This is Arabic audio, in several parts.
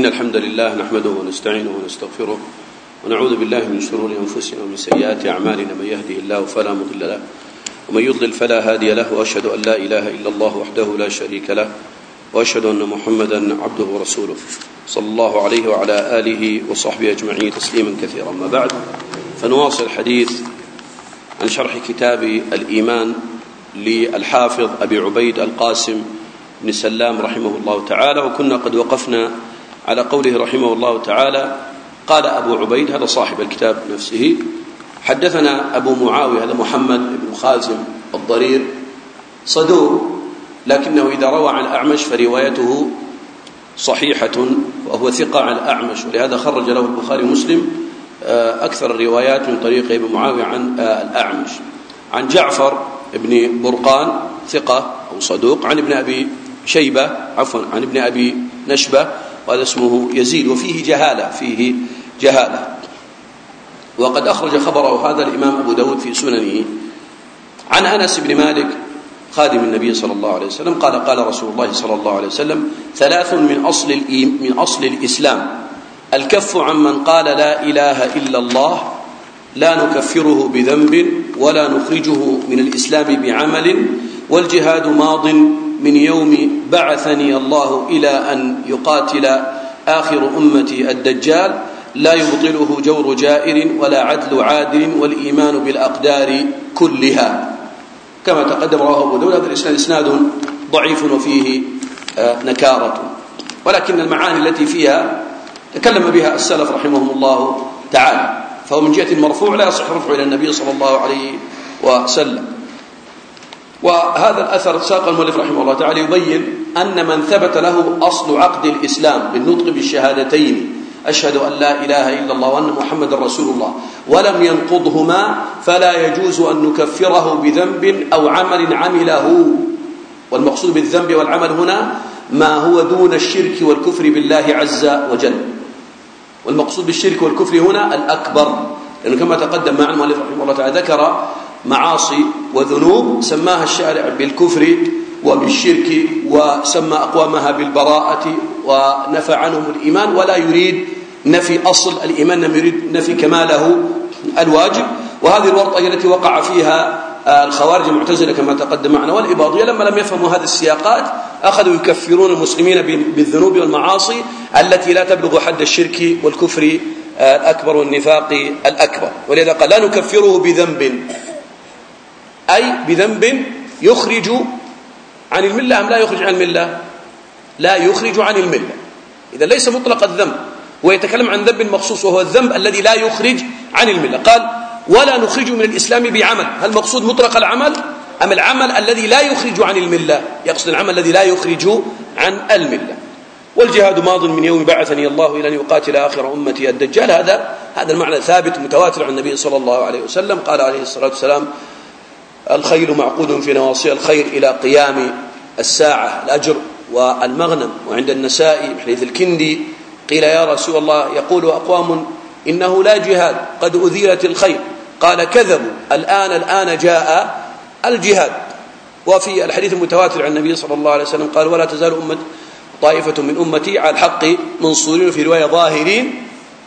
إن الحمد لله نحمده ونستعينه ونستغفره ونعوذ بالله من شرور أنفسنا ومن سيئات أعمالنا. من يهده الله فلا مضل له ومن يضلل فلا هادي له، وأشهد أن لا إله إلا الله وحده لا شريك له، وأشهد أن محمدا عبده ورسوله صلى الله عليه وعلى آله وصحبه أجمعين تسليما كثيرا. ما بعد، فنواصل الحديث عن شرح كتاب الإيمان للحافظ أبي عبيد القاسم بن سلام رحمه الله تعالى، وكنا قد وقفنا على قوله رحمه الله تعالى: قال أبو عبيد، هذا صاحب الكتاب نفسه، حدثنا أبو معاوية، هذا محمد بن خازم الضرير، صدوق، لكنه إذا روى عن الأعمش فروايته صحيحة، وهو ثقة عن الأعمش، ولهذا خرج له البخاري ومسلم أكثر الروايات من طريق ابن معاوية عن الأعمش. عن جعفر بن برقان ثقة أو صدوق، عن ابن أبي شيبة عن ابن أبي نشبة، وهذا اسمه يزيد، وفيه جهالة. وقد أخرج خبره هذا الإمام أبو داود في سننه. عن أنس بن مالك خادم النبي صلى الله عليه وسلم قال: قال رسول الله صلى الله عليه وسلم: ثلاث من أصل الإسلام: الكف عمن قال لا إله إلا الله، لا نكفره بذنب ولا نخرجه من الإسلام بعمل، والجهاد ماض من يوم بعثني الله إلى أن يقاتل آخر أمتي الدجال، لا يبطله جور جائر ولا عدل عادل، والإيمان بالأقدار كلها. كما تقدم رواه أبو داود. هذا الإسناد إسناد ضعيف وفيه نكارة، ولكن المعاني التي فيها تكلم بها السلف رحمهم الله تعالى، فهو من جهة المرفوع لا يصح رفعه إلى النبي صلى الله عليه وسلم. وهذا الأثر ساق المؤلف رحمه الله تعالى يبين أن من ثبت له أصل عقد الإسلام بالنطق بالشهادتين أشهد أن لا إله إلا الله وأن محمد رسول الله، ولم ينقضهما، فلا يجوز أن نكفره بذنب أو عمل عمله. والمقصود بالذنب والعمل هنا ما هو دون الشرك والكفر بالله عز وجل، والمقصود بالشرك والكفر هنا الأكبر، لأنه كما تقدم مع المؤلف رحمه الله تعالى ذكر معاصي وذنوب سماها الشارع بالكفر وبالشرك، وسمى أقوامها بالبراءة، ونفى عنهم الإيمان، ولا يريد نفي أصل الإيمان، يريد نفي كماله الواجب. وهذه الورطة هي التي وقع فيها الخوارج المعتزلة كما تقدم معنا، والإباضية لما لم يفهموا هذه السياقات أخذوا يكفرون المسلمين بالذنوب والمعاصي التي لا تبلغ حد الشرك والكفر الأكبر والنفاق الأكبر. ولذا قال: لا نكفره بذنب، أي بذنب يخرج عن الملة أم لا يخرج عن الملة؟ لا يخرج عن الملة. إذا ليس مطلق الذنب، ويتكلم عن ذنب مخصوص وهو الذنب الذي لا يخرج عن الملة. قال: ولا نخرج من الإسلام بعمل. هل مقصود مطلق العمل أم العمل الذي لا يخرج عن الملة؟ يقصد العمل الذي لا يخرج عن الملة. والجهاد ماض من يوم بعثني الله إلى أن يقاتل آخر أمتي الدجال. هذا المعنى ثابت متواتر عن النبي صلى الله عليه وسلم. قال عليه الصلاة والسلام: الخيل معقود في نواصي الخير إلى قيام الساعة، الأجر والمغنم. وعند النسائي بحديث الكندي قيل: يا رسول الله، يقول أقوام إنه لا جهاد، قد أذيلت الخير. قال: كذبوا، الآن جاء الجهاد. وفي الحديث المتواتر عن النبي صلى الله عليه وسلم قال: ولا تزال طائفة من أمتي على الحق منصورين، في رواية ظاهرين،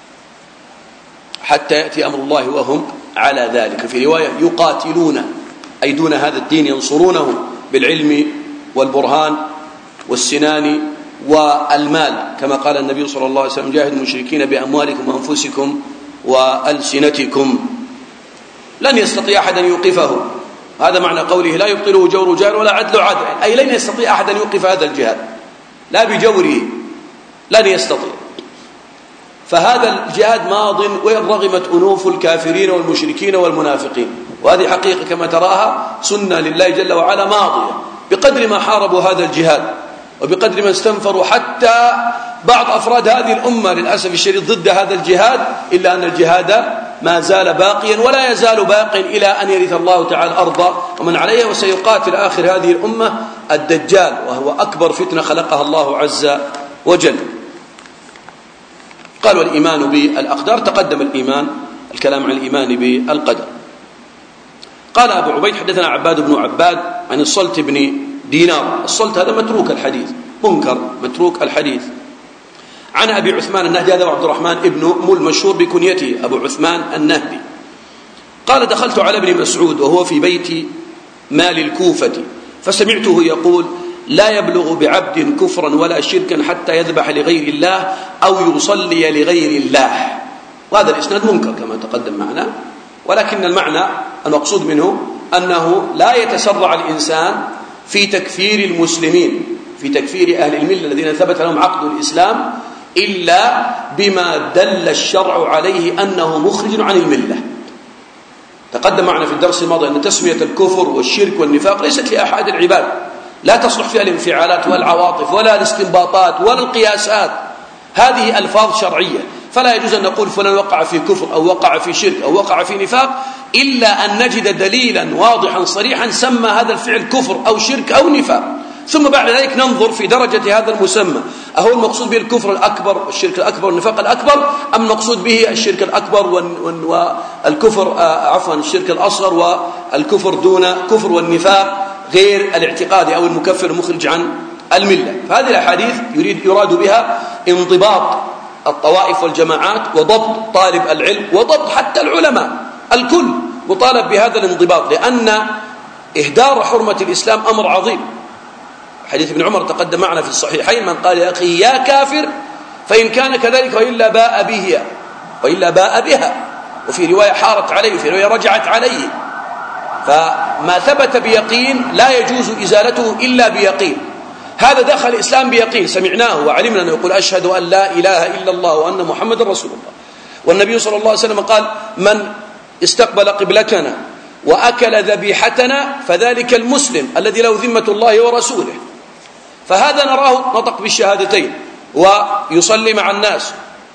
حتى يأتي أمر الله وهم على ذلك. في رواية يقاتلون، أي دون هذا الدين، ينصرونه بالعلم والبرهان والسنان والمال، كما قال النبي صلى الله عليه وسلم: جاهدوا المشركين بأموالكم وأنفسكم وألسنتكم. لن يستطيع أحد أن يوقفه. هذا معنى قوله: لا يبطله جور جار ولا عدل عادل، أي لن يستطيع أحد أن يوقف هذا الجهاد، لا بجوره، لن يستطيع. فهذا الجهاد ماض، وإن رغمت أنوف الكافرين والمشركين والمنافقين. وهذه حقيقة كما تراها سنة لله جل وعلا ماضية، بقدر ما حاربوا هذا الجهاد وبقدر ما استنفروا، حتى بعض أفراد هذه الأمة للأسف الشديد ضد هذا الجهاد، إلا أن الجهاد ما زال باقيا ولا يزال باقيا إلى أن يرث الله تعالى الأرض ومن عليها، وسيقاتل آخر هذه الأمة الدجال، وهو أكبر فتنة خلقها الله عز وجل. قال: والإيمان بالأقدار، تقدم الكلام عن الإيمان بالقدر. قال أبو عبيد: حدثنا عباد بن عباد عن الصلت بن دينار. الصلت هذا متروك الحديث، منكر متروك الحديث، عن أبي عثمان النهدي، هذا عبد الرحمن ابن مل مشهور بكنيته أبو عثمان النهدي، قال: دخلت على ابن مسعود وهو في بيت مال الكوفة فسمعته يقول: لا يبلغ بعبد كفرا ولا شركا حتى يذبح لغير الله أو يصلي لغير الله. وهذا الإسناد منكر كما تقدم معنا، ولكن المعنى المقصود منه أنه لا يتسرع الإنسان في تكفير المسلمين، في تكفير أهل الملة الذين ثبت لهم عقد الإسلام، إلا بما دل الشرع عليه أنه مخرج عن الملة. تقدم معنا في الدرس الماضي أن تسمية الكفر والشرك والنفاق ليست لأحد العباد، لا تصلح فيها الانفعالات والعواطف ولا الاستنباطات ولا القياسات، هذه ألفاظ شرعية، فلا يجوز أن نقول فلان وقع في كفر أو وقع في شرك أو وقع في نفاق إلا أن نجد دليلا واضحا صريحا سمى هذا الفعل كفر أو شرك أو نفاق، ثم بعد ذلك ننظر في درجة هذا المسمى، أهو المقصود به الكفر الأكبر والشرك الأكبر والنفاق الأكبر، أم المقصود به الشرك الأكبر والكفر الشرك الأصغر والكفر دون كفر والنفاق غير الاعتقادي أو المكفر المخرج عن الملة. فهذه الأحاديث يراد بها انضباط الطوائف والجماعات وضبط طالب العلم وضبط حتى العلماء، الكل مطالب بهذا الانضباط، لأن إهدار حرمة الإسلام أمر عظيم. حديث ابن عمر تقدم معنا في الصحيحين: من قال يا أخي يا كافر فإن كان كذلك وإلا باء بها، وفي رواية حارت عليه، وفي رواية رجعت عليه. فما ثبت بيقين لا يجوز إزالته إلا بيقين. هذا دخل الإسلام بيقين، سمعناه وعلمنا أنه يقول: أشهد أن لا إله إلا الله وأن محمد رسول الله. والنبي صلى الله عليه وسلم قال: من استقبل قبلتنا وأكل ذبيحتنا فذلك المسلم الذي له ذمة الله ورسوله. فهذا نراه نطق بالشهادتين ويصلي مع الناس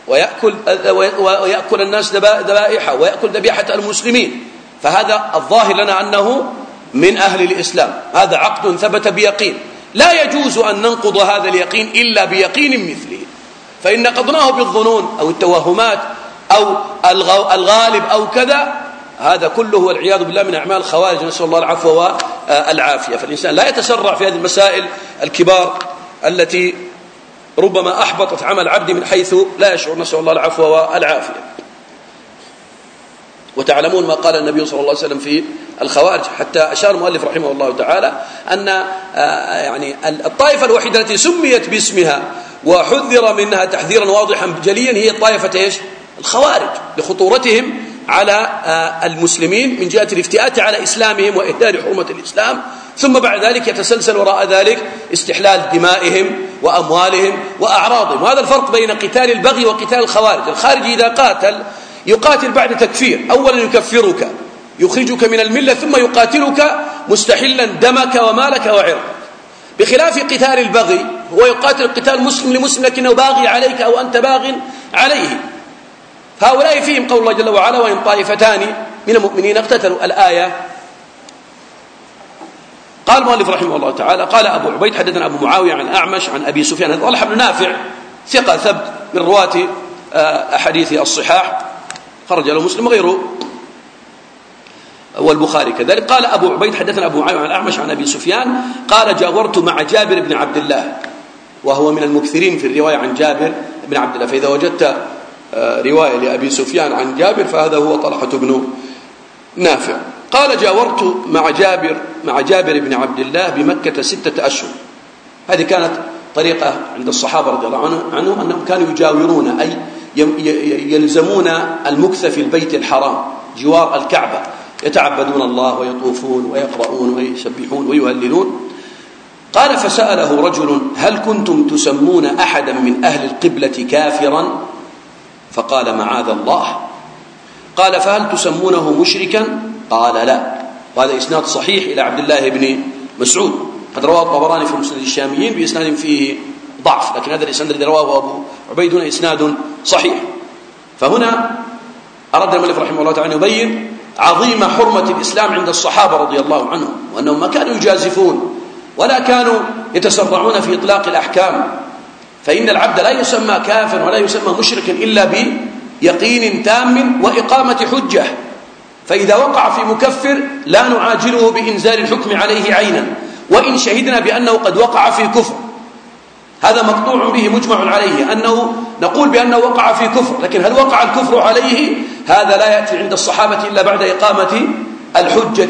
ويأكل الناس ذبائحه ويأكل ذبيحة المسلمين، فهذا الظاهر لنا أنه من أهل الإسلام، هذا عقد ثبت بيقين. لا يجوز أن ننقض هذا اليقين إلا بيقين مثله، فإن نقضناه بالظنون أو التوهمات أو الغالب أو كذا، هذا كله والعياذ بالله من أعمال الخوارج، نسأل الله العفو والعافية. فالإنسان لا يتسرع في هذه المسائل الكبار التي ربما أحبطت عمل عبد من حيث لا يشعر، نسأل الله العفو والعافية. وتعلمون ما قال النبي صلى الله عليه وسلم في الخوارج، حتى أشار المؤلف رحمه الله تعالى أن يعني الطائفة الوحيدة التي سميت باسمها وحذر منها تحذيرا واضحا جليا هي طائفة الخوارج، لخطورتهم على المسلمين من جهة الافتئات على إسلامهم وإهدار حرمة الإسلام، ثم بعد ذلك يتسلسل وراء ذلك استحلال دمائهم وأموالهم وأعراضهم. وهذا الفرق بين قتال البغي وقتال الخوارج. الخارج إذا قاتل يقاتل بعد تكفير، أولا يكفرك يخرجك من الملة، ثم يقاتلك مستحلا دمك ومالك وعرضك، بخلاف قتال البغي هو يقاتل قتال مسلم لمسلم لكنه باغي عليك أو أنت باغ عليه. فهؤلاء فيهم قول الله جل وعلا: وإن طائفتان من المؤمنين اقتتلوا. الآية. قال المؤلف رحمه الله تعالى: قال أبو عبيد حدثنا أبو معاوية عن أعمش عن أبي سفيان، هذا طلحة بن نافع ثقة ثبت من رواة أحاديث الصحاح، خرج له مسلم وغيره والبخاري كذلك. قال أبو عبيد حدثنا أبو معاوية عن أعمش عن أبي سفيان قال: جاورت مع جابر بن عبد الله، وهو من المكثرين في الرواية عن جابر بن عبد الله، فإذا وجدت رواية لأبي سفيان عن جابر فهذا هو طلحة بن نافع. قال: جاورت مع جابر بن عبد الله بمكة 6 أشهر. هذه كانت طريقة عند الصحابة رضي الله عنهم أنهم كانوا يجاورون، أي يلزمون المكث في البيت الحرام جوار الكعبة، يتعبدون الله ويطوفون ويقرؤون ويسبحون ويهللون. قال: فسأله رجل: هل كنتم تسمون أحدا من أهل القبلة كافرا؟ فقال: معاذ الله. قال: فهل تسمونه مشركا؟ قال: لا. وهذا إسناد صحيح إلى عبد الله بن مسعود، قد رواه الطبراني في مسند الشاميين بإسناد فيه ضعف، لكن هذا الإسناد الذي رواه أبو عبيد هنا إسناد صحيح. فهنا أراد المؤلف رحمه الله تعالى يبين عظيم حرمة الإسلام عند الصحابة رضي الله عنهم، وأنهم ما كانوا يجازفون ولا كانوا يتسرعون في إطلاق الأحكام، فإن العبد لا يسمى كافر ولا يسمى مشركا إلا بيقين تام وإقامة حجة. فإذا وقع في مكفر لا نعاجله بإنزال الحكم عليه عينا، وإن شهدنا بأنه قد وقع في كفر، هذا مقطوع به مجمع عليه أنه نقول بأنه وقع في كفر، لكن هل وقع الكفر عليه؟ هذا لا يأتي عند الصحابة إلا بعد إقامة الحجة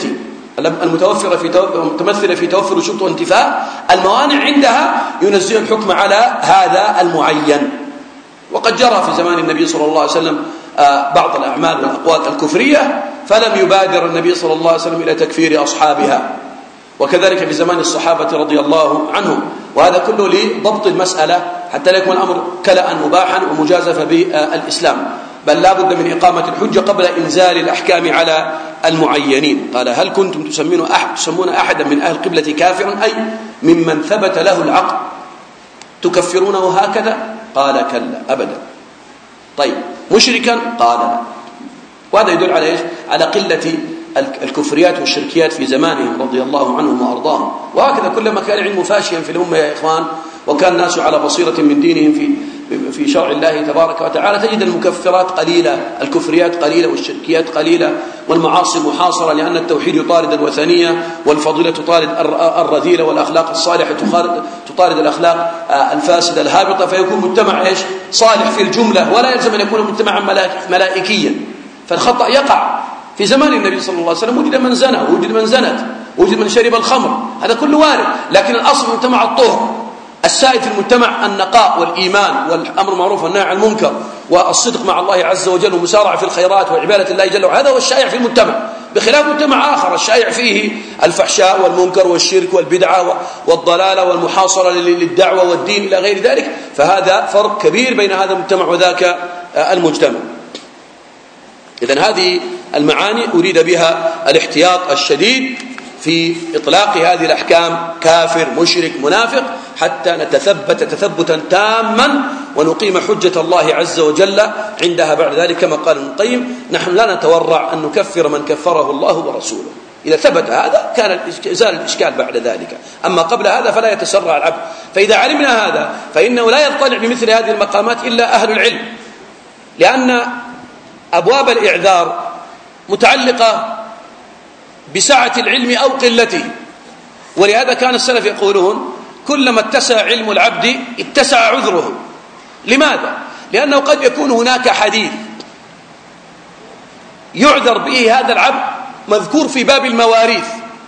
المتمثلة في توفر شروط وانتفاء الموانع، عندها ينزل الحكم على هذا المعين. وقد جرى في زمان النبي صلى الله عليه وسلم بعض الأعمال والأقوال الكفرية، فلم يبادر النبي صلى الله عليه وسلم إلى تكفير أصحابها، وكذلك في زمان الصحابة رضي الله عنهم. وهذا كله لضبط المسألة حتى لا يكون الأمر كلأ مباحا ومجازفة بالإسلام، بل لا بد من إقامة الحجة قبل إنزال الأحكام على المعينين. قال: هل كنتم تسمون أحدا من أهل القبلة كافرا، أي ممن ثبت له العقل، تكفرونه هكذا؟ قال: كلا أبدا. طيب مشركا؟ قال لا. وهذا يدل على إيش؟ على قلة الكفريات والشركيات في زمانهم رضي الله عنهم وأرضاهم. وهكذا كلما كان العلم فاشيا في الأمة يا إخوان، وكان الناس على بصيرة من دينهم في شرع الله تبارك وتعالى، تجد المكفرات قليلة، الكفريات قليلة، والشركيات قليلة، والمعاصي محاصرة، لأن التوحيد يطارد الوثنية، والفضيلة تطارد الرذيلة، والأخلاق الصالحة تطارد الأخلاق الفاسدة الهابطة، فيكون مجتمع إيش؟ صالح في الجملة، ولا يلزم أن يكون مجتمعا ملائكيا. فالخطأ يقع. في زمان النبي صلى الله عليه وسلم وجد من زنى، وجد من زنت، وجد من شرب الخمر، هذا كله وارد، لكن الأصل مجتمع الطهر. السائد في المجتمع النقاء والإيمان والأمر المعروف والنهي عن المنكر والصدق مع الله عز وجل ومسارعة في الخيرات وعبادة الله جل وعلا، هذا هو الشائع في المجتمع، بخلاف مجتمع آخر الشائع فيه الفحشاء والمنكر والشرك والبدعة والضلالة والمحاصرة للدعوة والدين إلى غير ذلك. فهذا فرق كبير بين هذا المجتمع وذاك المجتمع. إذن هذه المعاني أريد بها الاحتياط الشديد في إطلاق هذه الأحكام كافر مشرك منافق، حتى نتثبت تثبتا تاما ونقيم حجة الله عز وجل عندها. بعد ذلك كما قال ابن القيم: نحن لا نتورع أن نكفر من كفره الله ورسوله. إذا ثبت هذا كان زال الإشكال بعد ذلك، أما قبل هذا فلا يتسرع العبد. فإذا علمنا هذا فإنه لا يطلع بمثل هذه المقامات إلا أهل العلم، لأن أبواب الإعذار متعلقة بسعة العلم أو قلته. ولهذا كان السلف يقولون: كلما اتسع علم العبد اتسع عذره. لماذا؟ لأنه قد يكون هناك حديث يعذر به هذا العبد مذكور في باب المواريث،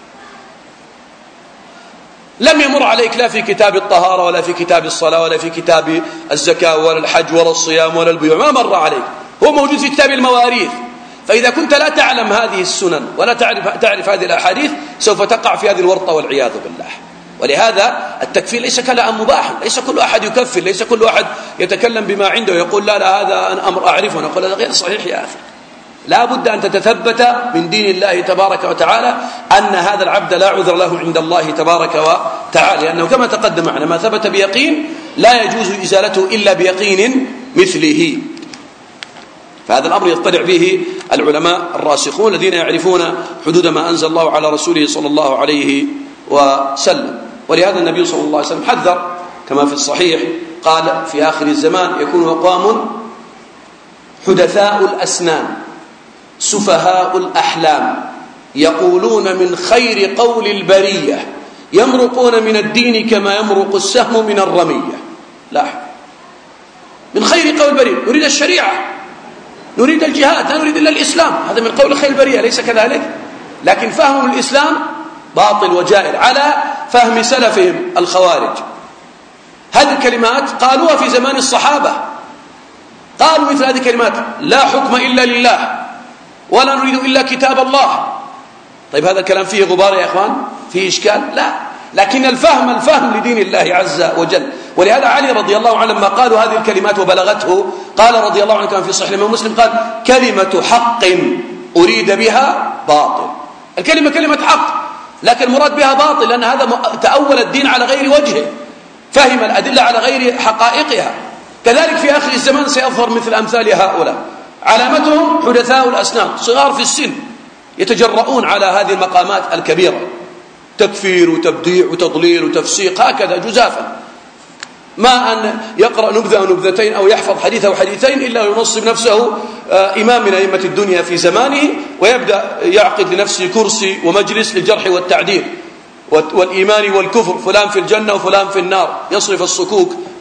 لم يمر عليك لا في كتاب الطهارة ولا في كتاب الصلاة ولا في كتاب الزكاة ولا الحج ولا الصيام ولا البيوع، ما مر عليك، هو موجود في كتاب المواريث. فإذا كنت لا تعلم هذه السنن ولا تعرف هذه الأحاديث سوف تقع في هذه الورطة والعياذ بالله. ولهذا التكفير ليس كلام مباحا، ليس كل أحد يكفر، ليس كل أحد يتكلم بما عنده ويقول لا هذا أمر أعرفه، نقول هذا غير صحيح يا أخي. لا بد أن تتثبت من دين الله تبارك وتعالى أن هذا العبد لا عذر له عند الله تبارك وتعالى، لأنه كما تقدم معنا ما ثبت بيقين لا يجوز إزالته إلا بيقين مثله. فهذا الأمر يطلع به العلماء الراسخون الذين يعرفون حدود ما أنزل الله على رسوله صلى الله عليه وسلم. ولهذا النبي صلى الله عليه وسلم حذر كما في الصحيح، قال: في آخر الزمان يكون أقوام حدثاء الأسنان سفهاء الأحلام يقولون من خير قول البرية يمرقون من الدين كما يمرق السهم من الرمية. لا، من خير قول البرية نريد الشريعة، نريد الجهاد، لا نريد إلا الإسلام، هذا من قول خير البرية، ليس كذلك؟ لكن فهمهم الإسلام باطل وجائر على فهم سلفهم الخوارج. هذه الكلمات قالوها في زمان الصحابة، قالوا مثل هذه الكلمات: لا حكم إلا لله ولا نريد إلا كتاب الله. طيب هذا الكلام فيه غبار يا إخوان؟ فيه إشكال؟ لا، لكن الفهم لدين الله عز وجل. ولهذا علي رضي الله عنه لما قالوا هذه الكلمات وبلغته قال رضي الله عنه كما في صحيح الإمام مسلم قال: كلمة حق أريد بها باطل. الكلمة كلمة حق، لكن المراد بها باطل، لأن هذا تأول الدين على غير وجهه، فهم الأدلة على غير حقائقها. كذلك في آخر الزمان سيظهر مثل أمثال هؤلاء، علامتهم حدثاء الأسنان، صغار في السن، يتجرؤون على هذه المقامات الكبيرة، تكفير وتبديع وتضليل وتفسيق، هكذا جزافا، ما أن يقرأ نبذة أو نبذتين أو يحفظ حديث أو حديثين إلا ينصب نفسه إمام من أئمة الدنيا في زمانه، ويبدأ يعقد لنفسه كرسي ومجلس للجرح والتعديل والإيمان والكفر، فلان في الجنة وفلان في النار، يصرف الصكوك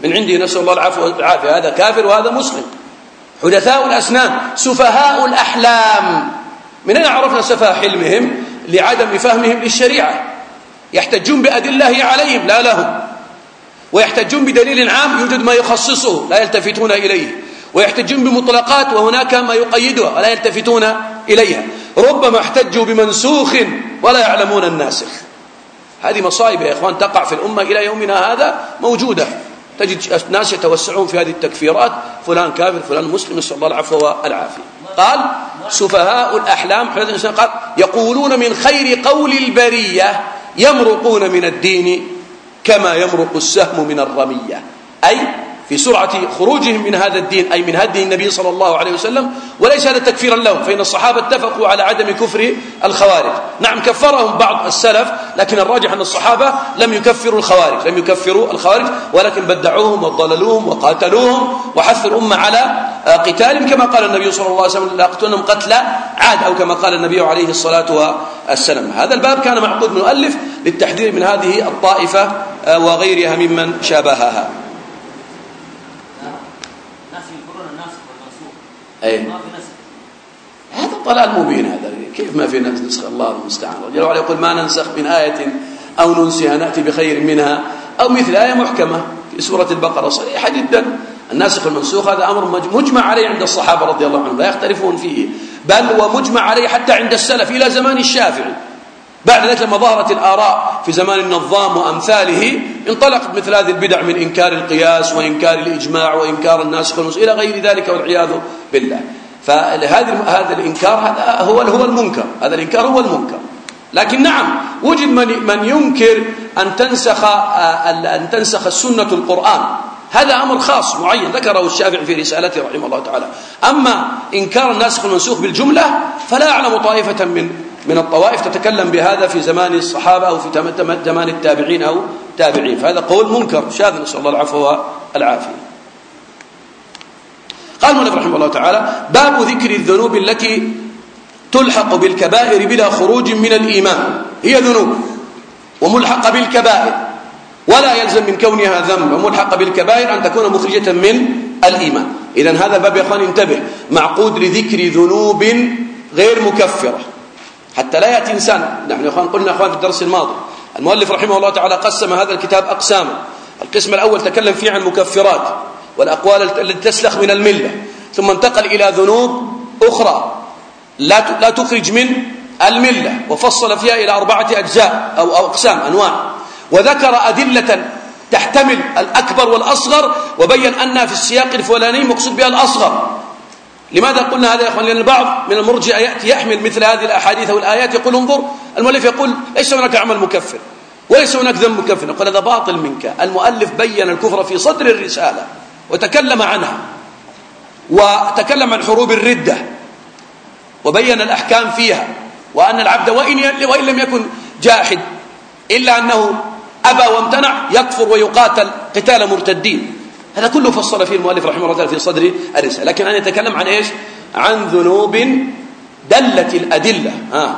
من عنده، نسأل الله العفو والعافية. هذا كافر وهذا مسلم. حدثاء الأسنان، سفهاء الأحلام. من أين عرفنا سفه حلمهم؟ لعدم فهمهم للشريعة. يحتجون بأدلة عليهم لا لهم، ويحتجون بدليل عام يوجد ما يخصصه لا يلتفتون إليه، ويحتجون بمطلقات وهناك ما يقيدها ولا يلتفتون إليها. ربما احتجوا بمنسوخ ولا يعلمون الناسخ. هذه مصائب يا إخوان تقع في الأمة إلى يومنا هذا موجودة. تجد ناس يتوسعون في هذه التكفيرات، فلان كافر فلان مسلم، نسأل الله العفو والعافية. قال سفهاء الأحلام، قال يقولون من خير قول البرية يمرقون من الدين كما يمرق السهم من الرمية، أي في سرعة خروجهم من هذا الدين، أي من هدي النبي صلى الله عليه وسلم. وليس هذا تكفيرا لهم، فإن الصحابة اتفقوا على عدم كفر الخوارج. نعم كفرهم بعض السلف، لكن الراجح أن الصحابة لم يكفروا الخوارج، ولكن بدعوهم وضللوهم وقاتلوهم وحثوا الأمة على قتالهم، كما قال النبي صلى الله عليه وسلم لأقتلنهم قتل عاد، أو كما قال النبي عليه الصلاة والسلام. هذا الباب كان معقود من المؤلف للتحذير من هذه الطائفة وغيرها ممن شابهها. أي هذا ضلال مبين. هذا كيف ما في نسخ؟ الله المستعان. جل وعلا يقول ما ننسخ من آية أو ننسها نأتي بخير منها أو مثل آية محكمة في سورة البقرة صريحة جدا. الناسخ والمنسوخ هذا أمر مجمع عليه عند الصحابة رضي الله عنهم، لا يختلفون فيه، بل ومجمع عليه حتى عند السلف إلى زمان الشافعي. بعد ذلك لما ظهرت الآراء في زمان النظام وأمثاله انطلقت مثل هذه البدع من إنكار القياس وإنكار الإجماع وإنكار الناسخ والمنسوخ إلى غير ذلك والعياذ بالله. فهذا الإنكار هذا هو المنكر، هذا الإنكار هو المنكر. لكن نعم وجد من ينكر أن تنسخ السنة القرآن، هذا أمر خاص معين ذكره الشافعي في رسالته رحمه الله تعالى. أما إنكار الناسخ والمنسوخ بالجملة فلا أعلم طائفة من الطوائف تتكلم بهذا في زمان الصحابة أو في زمان التابعين أو تابعين، فهذا قول منكر شاذ، نسأل الله العفو والعافية. قال المؤلف رحمه الله تعالى باب ذكر الذنوب التي تلحق بالكبائر بلا خروج من الإيمان. هي ذنوب وملحقة بالكبائر، ولا يلزم من كونها ذنب وملحقة بالكبائر أن تكون مخرجة من الإيمان. إذن هذا الباب يا أخوان انتبه، معقود لذكر ذنوب غير مكفرة حتى لا يأتي إنسان. نحن قلنا أخوان في الدرس الماضي المؤلف رحمه الله تعالى قسم هذا الكتاب أقساما. القسم الأول تكلم فيه عن مكفرات والأقوال التي تسلخ من الملة، ثم انتقل إلى ذنوب أخرى لا تخرج من الملة، وفصل فيها إلى 4 أجزاء أو أقسام أنواع، وذكر أدلة تحتمل الأكبر والأصغر، وبين أنها في السياق الفلاني مقصود بها الأصغر. لماذا قلنا هذا يا أخوان؟ لأن البعض من المرجئة يأتي يحمل مثل هذه الأحاديث والآيات يقول انظر المؤلف يقول ليس هناك عمل مكفر وليس هناك ذنب مكفر. نقول هذا باطل منك. المؤلف بين الكفر في صدر الرسالة وتكلم عنها، وتكلم عن حروب الردة وبين الأحكام فيها، وأن العبد وإن لم يكن جاحد إلا أنه أبى وامتنع يكفر ويقاتل قتال مرتدين. هذا كله فصل فيه المؤلف رحمه الله تعالى في صدر الرسالة. لكن أنا أتكلم عن إيش؟ عن ذنوب دلت الأدلة.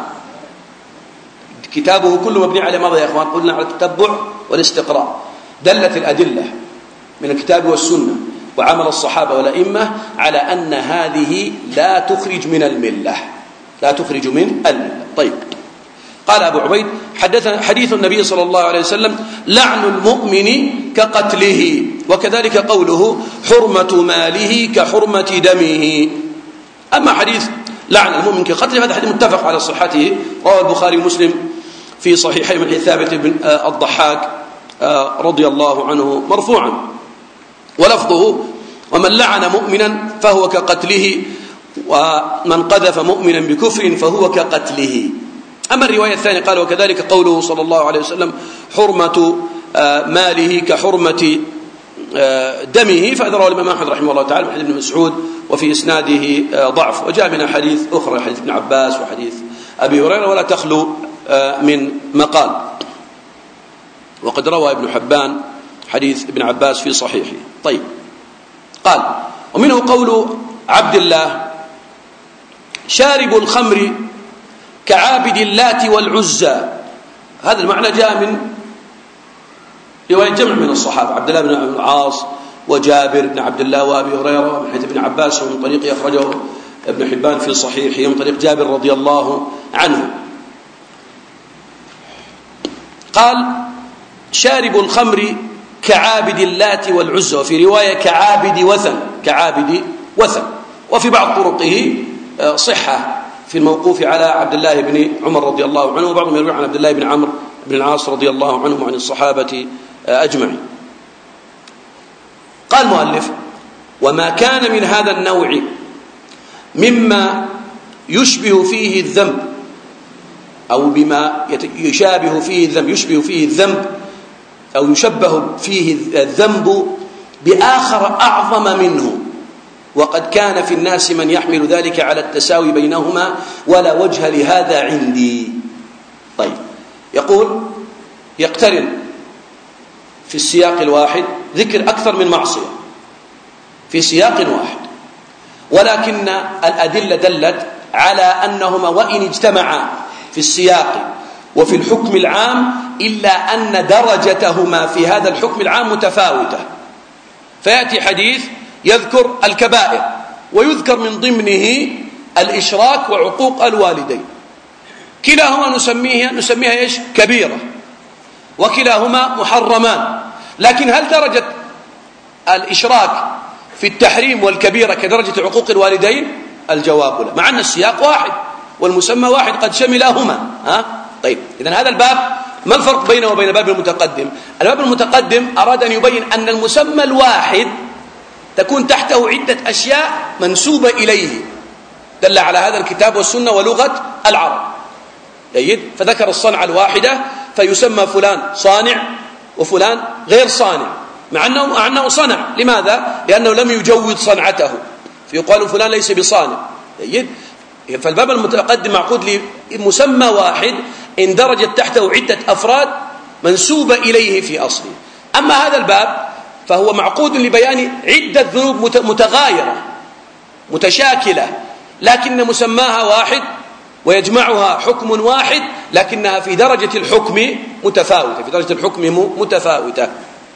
كتابه كله مبني على ماذا يا أخوان؟ قلنا على التتبع والاستقراء. دلت الأدلة من الكتاب والسنة وعمل الصحابة والأئمة على أن هذه لا تخرج من الملة، لا تخرج من الملة. طيب، قال أبو عبيد حدثنا حديث النبي صلى الله عليه وسلم لعن المؤمن كقتله، وكذلك قوله حرمة ماله كحرمة دمه. أما حديث لعن المؤمن كقتله هذا حديث متفق على صحته، رواه البخاري ومسلم في صحيحين من ثابت بن الضحاك رضي الله عنه مرفوعا، ولفظه ومن لعن مؤمنا فهو كقتله، ومن قذف مؤمنا بكفر فهو كقتله. أما الرواية الثانية قال وكذلك قوله صلى الله عليه وسلم حرمة ماله كحرمة دمه، فهذا رواه الإمام أحمد رحمه الله تعالى من حديث ابن مسعود وفي إسناده ضعف، وجاء من حديث أخرى حديث ابن عباس وحديث أبي هريرة ولا تخلو من مقال. وقد روى ابن حبان حديث ابن عباس في صحيحه. طيب، قال ومنه قول عبد الله شارب الخمر كعابد اللات والعزى. هذا المعنى جاء من رواية جمع من الصحابة، عبد الله بن العاص وجابر بن عبد الله وأبي هريرة من حديث ابن عباس ومن طريق أخرجه ابن حبان في صحيحه من طريق جابر رضي الله عنه. قال: شارب الخمر كعابد اللات والعزى، وفي رواية كعابد وثن، وفي بعض طرقه صحة في الموقوف على عبد الله بن عمر رضي الله عنه، وبعضهم يروي عن عبد الله بن عمرو بن العاص رضي الله عنهم وعن الصحابة أجمعين. قال المؤلف: وما كان من هذا النوع مما يشبه فيه الذنب أو بما يشابه فيه الذنب، يشبه فيه الذنب أو يشبه فيه الذنب بآخر أعظم منه، وقد كان في الناس من يحمل ذلك على التساوي بينهما ولا وجه لهذا عندي. طيب، يقول: يقترن في السياق الواحد ذكر أكثر من معصية في سياق واحد، ولكن الأدلة دلت على أنهما وإن اجتمعا في السياق وفي الحكم العام إلا أن درجتهما في هذا الحكم العام متفاوتة. فيأتي حديث يذكر الكبائر ويذكر من ضمنه الإشراك وعقوق الوالدين، كلاهما نسميها إيش؟ كبيرة، وكلاهما محرمان. لكن هل درجة الإشراك في التحريم والكبيرة كدرجة عقوق الوالدين؟ الجواب لا، مع أن السياق واحد والمسمى واحد قد شملهما. طيب، إذن هذا الباب ما الفرق بينه وبين الباب المتقدم؟ الباب المتقدم أراد أن يبين أن المسمى الواحد تكون تحته عدة أشياء منسوبة إليه، دل على هذا الكتاب والسنة ولغة العرب. جيد، فذكر الصنعة الواحدة فيسمى فلان صانع وفلان غير صانع، مع أنه صنع. لماذا؟ لأنه لم يجود صنعته، فيقال فلان ليس بصانع. جيد، فالباب المتقدم معقود لمسمى واحد إن درجت تحته عدة أفراد منسوبة إليه في أصله. أما هذا الباب فهو معقود لبيان عدة ذنوب متغايرة متشاكلة، لكن مسماها واحد ويجمعها حكم واحد، لكنها في درجة الحكم متفاوتة.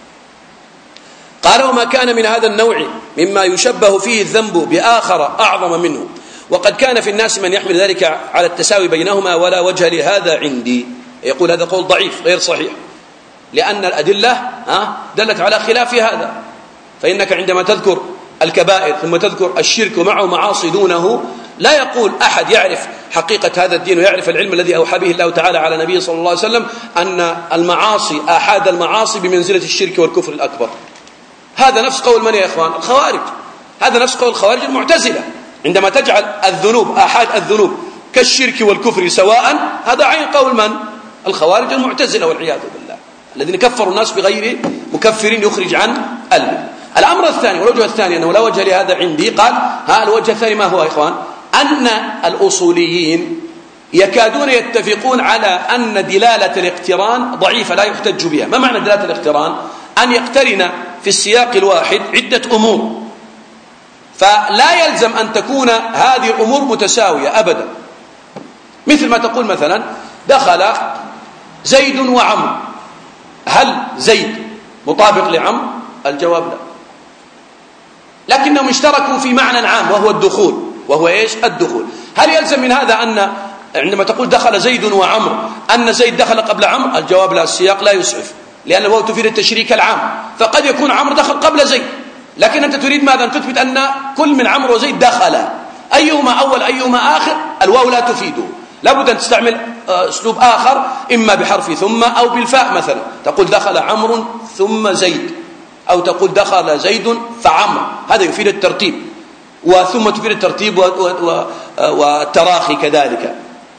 قال: وما كان من هذا النوع مما يشبه فيه الذنب بآخر أعظم منه، وقد كان في الناس من يحمل ذلك على التساوي بينهما ولا وجه لهذا عندي. يقول هذا قول ضعيف غير صحيح، لأن الأدلة دلت على خلاف هذا. فإنك عندما تذكر الكبائر ثم تذكر الشرك ومعه معاصي دونه، لا يقول أحد يعرف حقيقة هذا الدين ويعرف العلم الذي أوحى به الله تعالى على نبيه صلى الله عليه وسلم أن المعاصي آحاد المعاصي بمنزلة الشرك والكفر الأكبر. هذا نفس قول من يا إخوان؟ الخوارج. هذا نفس قول الخوارج المعتزلة، عندما تجعل الذنوب آحاد الذنوب كالشرك والكفر سواء، هذا عين قول من؟ الخوارج المعتزلة والعياذ بالله، الذين كفروا الناس بغير مكفر يخرج عن الملة. الأمر الثاني والوجه الثاني أنه لا وجه لهذا عندي. قال: الوجه الثاني ما هو يا إخوان؟ أن الأصوليين يكادون يتفقون على أن دلالة الاقتران ضعيفة لا يحتج بها. ما معنى دلالة الاقتران؟ أن يقترن في السياق الواحد عدة أمور، فلا يلزم أن تكون هذه الأمور متساوية أبدا. مثل ما تقول مثلا دخل زيد وعمر، هل زيد مطابق لعمر؟ الجواب لا، لكنهم اشتركوا في معنى عام وهو الدخول. وهو إيش؟ الدخول. هل يلزم من هذا أن عندما تقول دخل زيد وعمر أن زيد دخل قبل عمر؟ الجواب لا، السياق لا يسعف، لأن الواو تفيد التشريك العام، فقد يكون عمرو دخل قبل زيد، لكن أنت تريد ماذا؟ أن تثبت أن كل من عمرو وزيد دخل، أيهما أول أيهما آخر، الواو لا تفيده. لابد أن تستعمل أسلوب آخر، إما بحرف ثم أو بالفاء. مثلا تقول دخل عمرو ثم زيد، أو تقول دخل زيد فعمر، هذا يفيد الترتيب، وثم تفيد الترتيب والتراخي كذلك.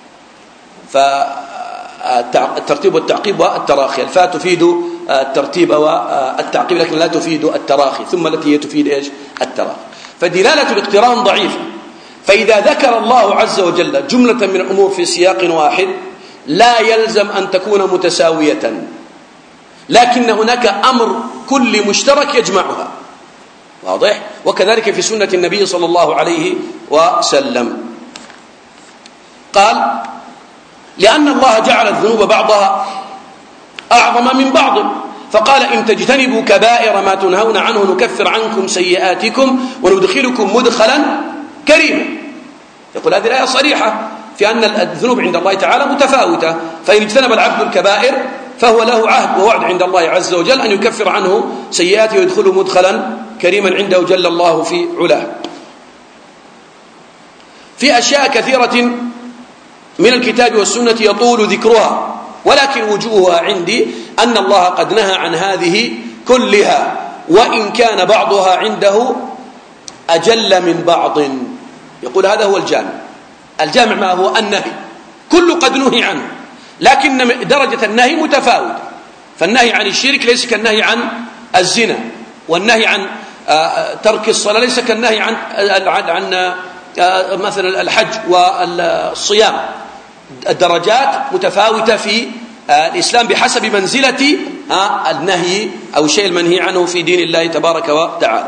فالترتيب والتعقيب والتراخي، الفاء تفيد الترتيب والتعقيب لكن لا تفيد التراخي، ثم التي هي تفيد إيش؟ التراخي. فدلالة الاقتران ضعيفة. فإذا ذكر الله عز وجل جملة من الأمور في سياق واحد لا يلزم أن تكون متساوية، لكن هناك أمر كل مشترك يجمعها. واضح؟ وكذلك في سنة النبي صلى الله عليه وسلم. قال: لأن الله جعل الذنوب بعضها أعظم من بعض، فقال إن تجتنبوا كبائر ما تنهون عنه نكفر عنكم سيئاتكم وندخلكم مدخلا كريما. يقول هذه الآية صريحة في أن الذنوب عند الله تعالى متفاوتة، فإن اجتنب العبد الكبائر فهو له عهد ووعد عند الله عز وجل أن يكفر عنه سيئاته ويدخله مدخلا كريما عنده جل الله في علاه. في أشياء كثيرة من الكتاب والسنة يطول ذكرها، ولكن وجوهها عندي أن الله قد نهى عن هذه كلها، وإن كان بعضها عنده أجل من بعض. يقول هذا هو الجامع ما هو النهي، كل قد نهي عنه، لكن درجة النهي متفاوتة. فالنهي عن الشرك ليس كالنهي عن الزنا، والنهي عن ترك الصلاة ليس كالنهي عن مثلا الحج والصيام. الدرجات متفاوتة في الإسلام بحسب منزلة النهي أو الشيء المنهي عنه في دين الله تبارك وتعالى.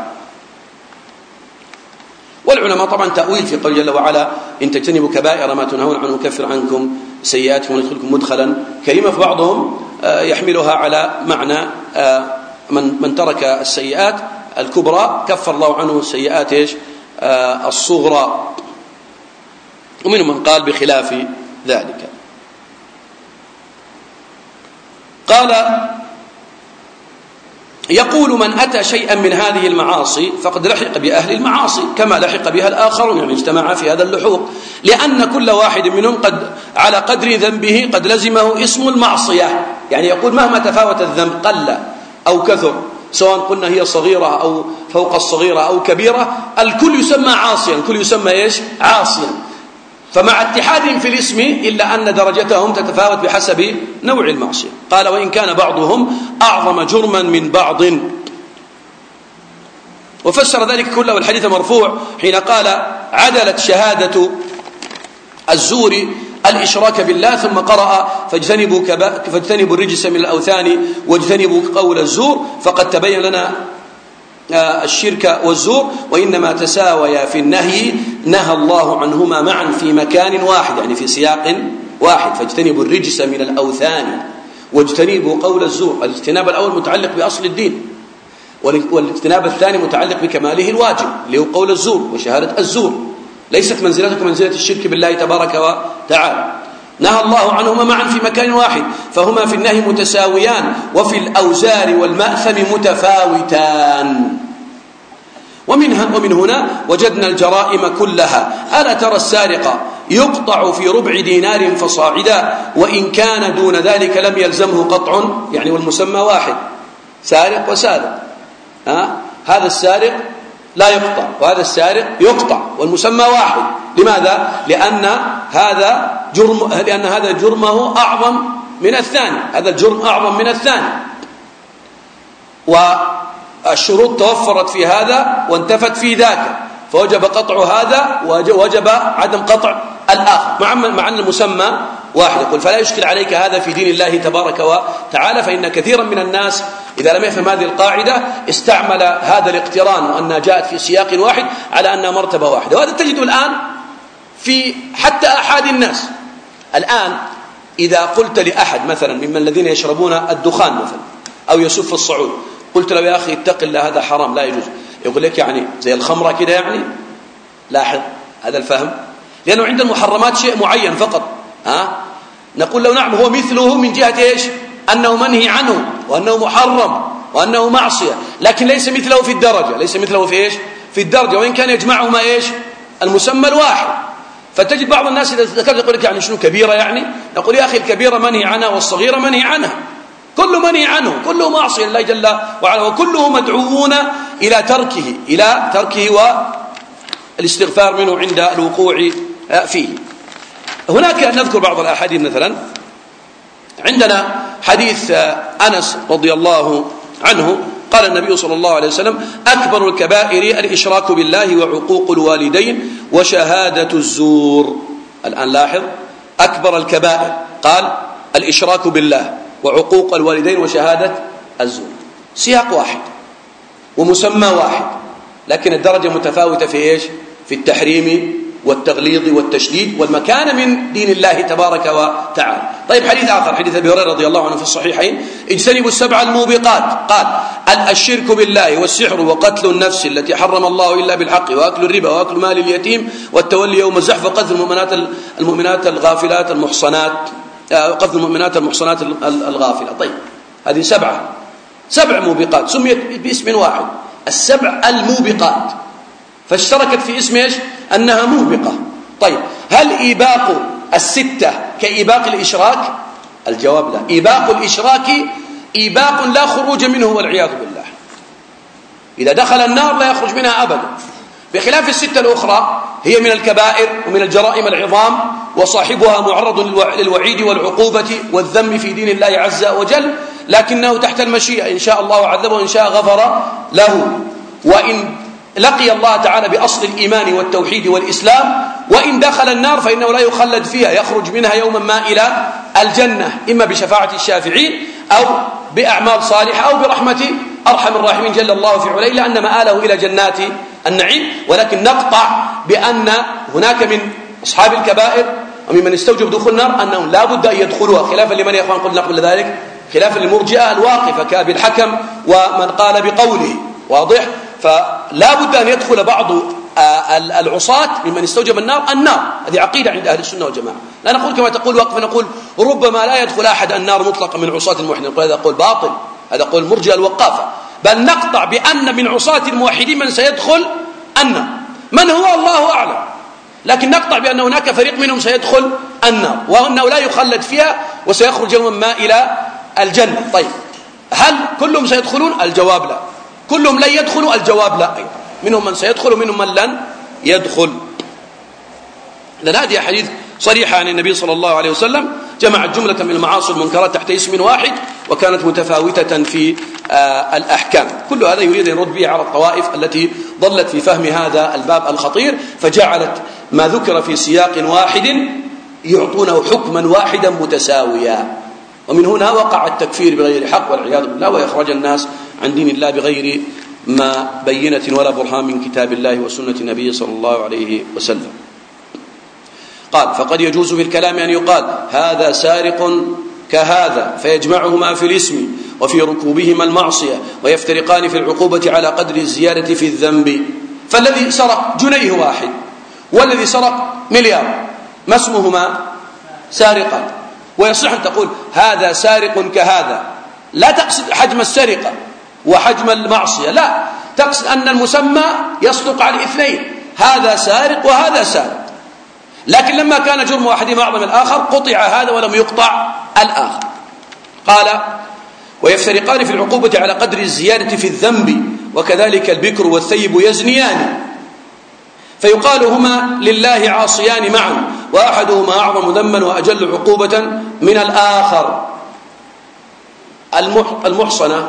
والعلماء طبعا تأويل في قول جل وعلا إن تجتنبوا كبائر ما تنهون عنه نكفر عنكم سيئاتكم وندخلكم مدخلا كريما. فبعضهم يحملها على معنى من ترك السيئات الكبرى كفر الله عنه السيئات الصغرى، ومنهم من قال بخلاف ذلك. قال يقول من أتى شيئا من هذه المعاصي فقد لحق بأهل المعاصي كما لحق بها الآخرون، يعني اجتمع في هذا اللحوق، لأن كل واحد منهم قد على قدر ذنبه قد لزمه اسم المعصية. يعني يقول مهما تفاوت الذنب قل أو كثر، سواء قلنا هي صغيرة أو فوق الصغيرة أو كبيرة، الكل يسمى عاصيا، الكل يسمى عاصيا. فمع اتحادهم في الاسم إلا أن درجتهم تتفاوت بحسب نوع المعصية. قال وإن كان بعضهم أعظم جرما من بعض. وفسر ذلك كله والحديث مرفوع حين قال عدلت شهادة الزور الإشراك بالله، ثم قرأ فاجتنبوا الرجس من الأوثان واجتنبوا قول الزور، فقد تبين لنا الشرك والزور وإنما تساويا في النهي، نهى الله عنهما معا في مكان واحد، يعني في سياق واحد. فاجتنبوا الرجس من الأوثان واجتنبوا قول الزور. الاجتناب الأول متعلق بأصل الدين، والاجتناب الثاني متعلق بكماله الواجب اللي هو قول الزور وشهادة الزور. ليست منزلتك منزلة الشرك بالله تبارك وتعالى. نهى الله عنهما معا في مكان واحد، فهما في النهي متساويان، وفي الأوزار والمأثم متفاوتان. ومن هنا وجدنا الجرائم كلها. ألا ترى السارق يقطع في ربع دينار فصاعدا، وإن كان دون ذلك لم يلزمه قطع، يعني والمسمى واحد، سارق وسارق. هذا السارق لا يقطع وهذا السارق يقطع والمسمى واحد. لماذا؟ لأن هذا جرمه أعظم من الثاني، هذا الجرم أعظم من الثاني، والشروط توفرت في هذا وانتفت في ذاك، فوجب قطع هذا ووجب عدم قطع الآخر مع أن المسمى واحد. يقول فلا يشكل عليك هذا في دين الله تبارك وتعالى، فإن كثيرا من الناس إذا لم يفهم هذه القاعدة استعمل هذا الاقتران وأنها جاءت في سياق واحد على أنها مرتبة واحدة. وهذا تجد الآن في حتى أحد الناس. الآن إذا قلت لأحد مثلا ممن الذين يشربون الدخان مثلا أو يسف الصعود، قلت له يا أخي اتق الله هذا حرام لا يجوز، يقول لك يعني زي الخمرة كده، يعني لاحظ هذا الفهم، لأنه عند المحرمات شيء معين فقط. نقول له نعم هو مثله من جهة إيش؟ أنه منهي عنه وأنه محرم وأنه معصية، لكن ليس مثله في الدرجة، ليس مثله في إيش؟ في الدرجة، وإن كان يجمعهما إيش؟ المسمى الواحد. فتجد بعض الناس إذا ذكرت يقول لك يعني شنو كبيرة؟ يعني نقول يا أخي الكبيرة منهي عنها والصغيرة منهي عنها، كل منهي عنه، كله معصية لله جل وعلا، وكله مدعوون إلى تركه والاستغفار منه عند الوقوع فيه. هناك نذكر بعض الأحاديث، مثلا عندنا حديث أنس رضي الله عنه قال النبي صلى الله عليه وسلم أكبر الكبائر الإشراك بالله وعقوق الوالدين وشهادة الزور. الآن لاحظ أكبر الكبائر قال الإشراك بالله وعقوق الوالدين وشهادة الزور، سياق واحد ومسمى واحد، لكن الدرجة متفاوتة في إيش؟ في التحريم والتغليظ والتشديد والمكان من دين الله تبارك وتعالى. طيب حديث آخر، حديث أبي هريرة رضي الله عنه في الصحيحين: اجتنبوا السبع الموبقات. قال: الشرك بالله، والسحر، وقتل النفس التي حرم الله إلا بالحق، وأكل الربا، وأكل مال اليتيم، والتولي يوم الزحف، وقذف المؤمنات الغافلات المحصنات، قذف المؤمنات المحصنات الغافلة. طيب هذه 7 موبقات سميت باسم واحد، السبع الموبقات، فاشتركت في اسم ايش؟ أنها موبقة. طيب هل إيباق الستة كإيباق الإشراك؟ الجواب لا. إيباق الإشراك إيباق لا خروج منه والعياذ بالله، إذا دخل النار لا يخرج منها أبدا، بخلاف الستة الأخرى هي من الكبائر ومن الجرائم العظام، وصاحبها معرض للوعيد والعقوبة والذم في دين الله عز وجل، لكنه تحت المشيئة، إن شاء الله عذبه وإن شاء غفر له. وإن لقي الله تعالى بأصل الإيمان والتوحيد والإسلام وإن دخل النار فإنه لا يخلد فيها، يخرج منها يوما ما إلى الجنة، إما بشفاعة الشافعين أو بأعمال صالحة أو برحمة أرحم الراحمين جل الله في علاه، إلا أن مآله إلى جنات النعيم. ولكن نقطع بأن هناك من أصحاب الكبائر وممن استوجب دخول النار أنهم لا بد أن يدخلوها، خلافا لمن يا إخوان قلنا قبل ذلك، خلافا للمرجئة الواقفة كأبي الحكم ومن قال بقوله، واضح؟ فلا بد أن يدخل بعض العصاة ممن استوجب النار، هذه عقيدة عند أهل السنة والجماعة. لا نقول كما تقول وقف، نقول ربما لا يدخل أحد النار مطلقا من عصاة الموحدين، نقول هذا قول باطل، هذا قول المرجئة الوقافة، بل نقطع بأن من عصاة الموحدين من سيدخل النار، من هو الله أعلم، لكن نقطع بأن هناك فريق منهم سيدخل النار وأنه لا يخلد فيها وسيخرج يوما ما إلى الجنة. طيب هل كلهم سيدخلون؟ الجواب لا. كلهم لن يدخلوا؟ الجواب لا أيضا، منهم من سيدخل ومنهم من لن يدخل. لأن هذه حديث صريحة عن النبي صلى الله عليه وسلم، جمعت جملة من المعاصي المنكرات تحت اسم واحد، وكانت متفاوتة في الأحكام. كل هذا يريد أن يرد به على الطوائف التي ضلت في فهم هذا الباب الخطير، فجعلت ما ذكر في سياق واحد يعطونه حكما واحدا متساويا، ومن هنا وقع التكفير بغير حق والعياذ بالله، وإخراج الناس عن دين الله بغير ما بينة ولا برهان من كتاب الله وسنة النبي صلى الله عليه وسلم. قال: فقد يجوز في الكلام أن يقال هذا سارق كهذا، فيجمعهما في الاسم وفي ركوبهما المعصية، ويفترقان في العقوبة على قدر الزيادة في الذنب. فالذي سرق جنيه واحد والذي سرق مليار، ما اسمهما؟ سارقا. ويصح أن تقول هذا سارق كهذا، لا تقصد حجم السرقة وحجم المعصية، لا، تقصد أن المسمى يصدق على الاثنين، هذا سارق وهذا سارق، لكن لما كان جرم أحدهما أعظم الآخر قطع هذا ولم يقطع الآخر. قال: ويفترقان في العقوبة على قدر الزيادة في الذنب، وكذلك البكر والثيب يزنيان، فيقال هما لله عاصيان معا، وأحدهما أعظم ذنبا وأجل عقوبة من الآخر. المحصنة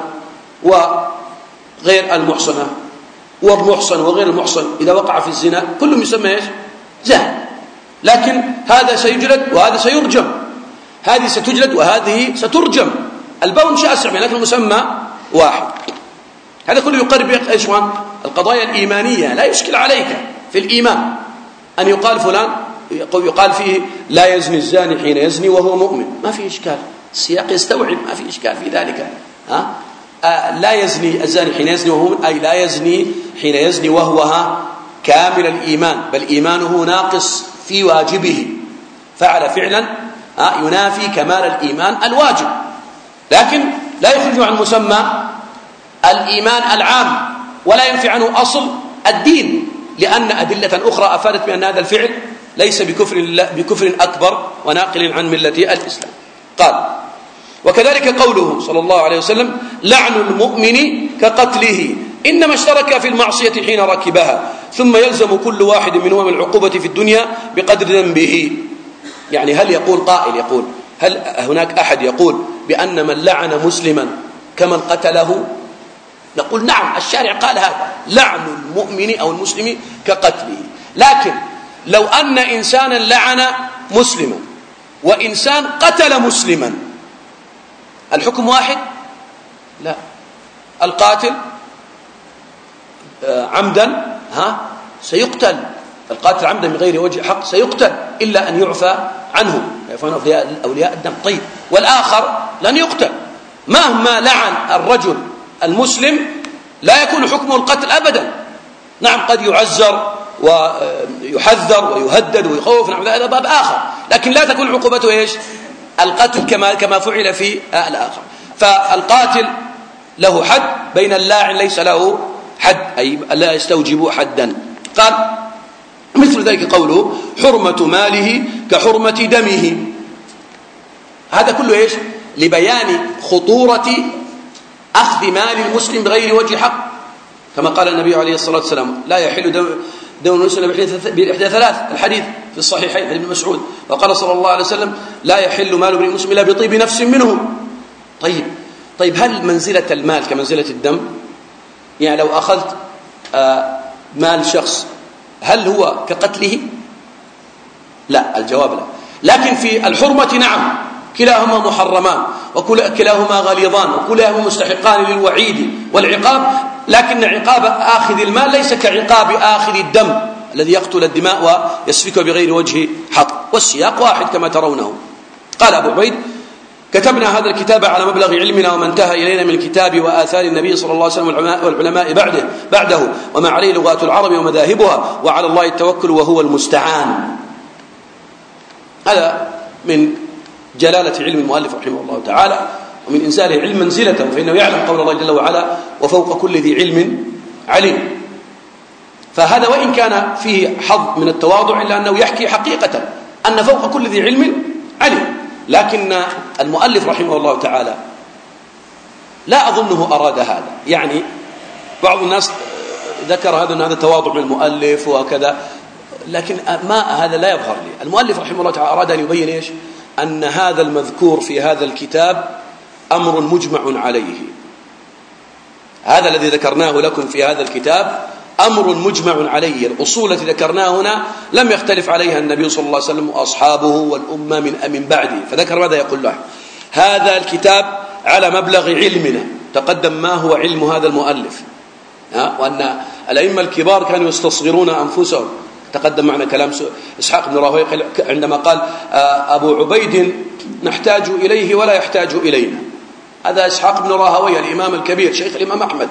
وغير المحصنة، والمحصن وغير المحصن إذا وقع في الزنا كلهم يسمى ايش؟ زان، لكن هذا سيجلد وهذا سيرجم، هذه ستجلد وهذه سترجم، البون شاسع لكن المسمى واحد. هذا كله يقرب ايش؟ القضايا الإيمانية، لا يشكل عليك في الإيمان أن يقال فلان يقال فيه لا يزني الزاني حين يزني وهو مؤمن، ما في إشكال، السياق يستوعب، ما في إشكال في ذلك. لا يزني الزاني حين يزني وهو مؤمن، أي لا يزني حين يزني وهو كامل الإيمان، بل إيمانه ناقص في واجبه، فعل فعلا ينافي كمال الإيمان الواجب، لكن لا يخرج عن مسمى الإيمان العام ولا ينفي عنه أصل الدين، لأن أدلة أخرى أفادت بأن هذا الفعل ليس بكفر أكبر وناقل عن ملة الإسلام. قال: وكذلك قوله صلى الله عليه وسلم: لعن المؤمن كقتله، إنما اشترك في المعصية حين ركبها، ثم يلزم كل واحد منهما من العقوبة في الدنيا بقدر ذنبه. يعني هل يقول قائل يقول هل هناك أحد يقول بأن من لعن مسلما كمن قتله؟ نقول نعم، الشارع قال هذا، لعن المؤمن أو المسلم كقتله، لكن لو أن إنسانا لعن مسلما وإنسان قتل مسلما الحكم واحد؟ لا، القاتل عمدا سيقتل، القاتل عمدا من غير وجه حق سيقتل إلا أن يعفى عنه، إخوان أولياء الدم. طيب، والآخر لن يقتل مهما لعن الرجل المسلم، لا يكون حكمه القتل أبدا. نعم، قد يعزر ويحذر ويهدد ويخوف، نعم، هذا باب آخر، لكن لا تكون عقوبته إيش؟ القتل كما فعل في الآخر. فالقاتل له حد، بين اللاعن ليس له حد، أي لا يستوجب حدا. قال مثل ذلك قوله حرمة ماله كحرمة دمه. هذا كله إيش؟ لبيان خطورة أخذ مال المسلم بغير وجه حق، كما قال النبي عليه الصلاة والسلام لا يحل دم المسلم بإحدى ثلاث، الحديث في الصحيحين حديث ابن مسعود، وقال صلى الله عليه وسلم لا يحل مال ابن المسلم إلا بطيب نفس منه. طيب هل منزلة المال كمنزلة الدم؟ يعني لو أخذت مال شخص هل هو كقتله؟ لا، الجواب لا. لكن في الحرمة نعم، كلاهما محرمان وكلاهما غليظان وكلاهما مستحقان للوعيد والعقاب، لكن عقاب آخذ المال ليس كعقاب آخذ الدم الذي يقتل الدماء ويسفك بغير وجه حق، والسياق واحد كما ترونه. قال أبو عبيد كتبنا هذا الكتاب على مبلغ علمنا وما انتهى إلينا من الكتاب وآثار النبي صلى الله عليه وسلم والعلماء بعده وما عليه لغات العرب ومذاهبها، وعلى الله التوكل وهو المستعان. هذا من جلالة علم المؤلف رحمه الله تعالى، ومن إنزاله علم منزلته، فإنه يعلم قول الله جل وعلا وفوق كل ذي علم عليم. فهذا وإن كان فيه حظ من التواضع إلا أنه يحكي حقيقة أن فوق كل ذي علم عليم. لكن المؤلف رحمه الله تعالى لا أظنه أراد هذا. يعني بعض الناس ذكر هذا تواضع من المؤلف وكذا، لكن ما هذا لا يظهر لي. المؤلف رحمه الله تعالى أراد أن يبين إيش؟ أن هذا المذكور في هذا الكتاب أمر مجمع عليه. هذا الذي ذكرناه لكم في هذا الكتاب أمر مجمع عليه. الأصول التي ذكرناها هنا لم يختلف عليها النبي صلى الله عليه وسلم وأصحابه والأمة من بعده. فذكر ماذا يقول له؟ هذا الكتاب على مبلغ علمنا، تقدم ما هو علم هذا المؤلف، وأن الأئمة الكبار كانوا يستصغرون أنفسهم. تقدم معنا كلام إسحاق بن راهويه عندما قال أبو عبيد نحتاج إليه ولا يحتاج إلينا. هذا إسحاق بن راهويه الإمام الكبير شيخ الإمام أحمد،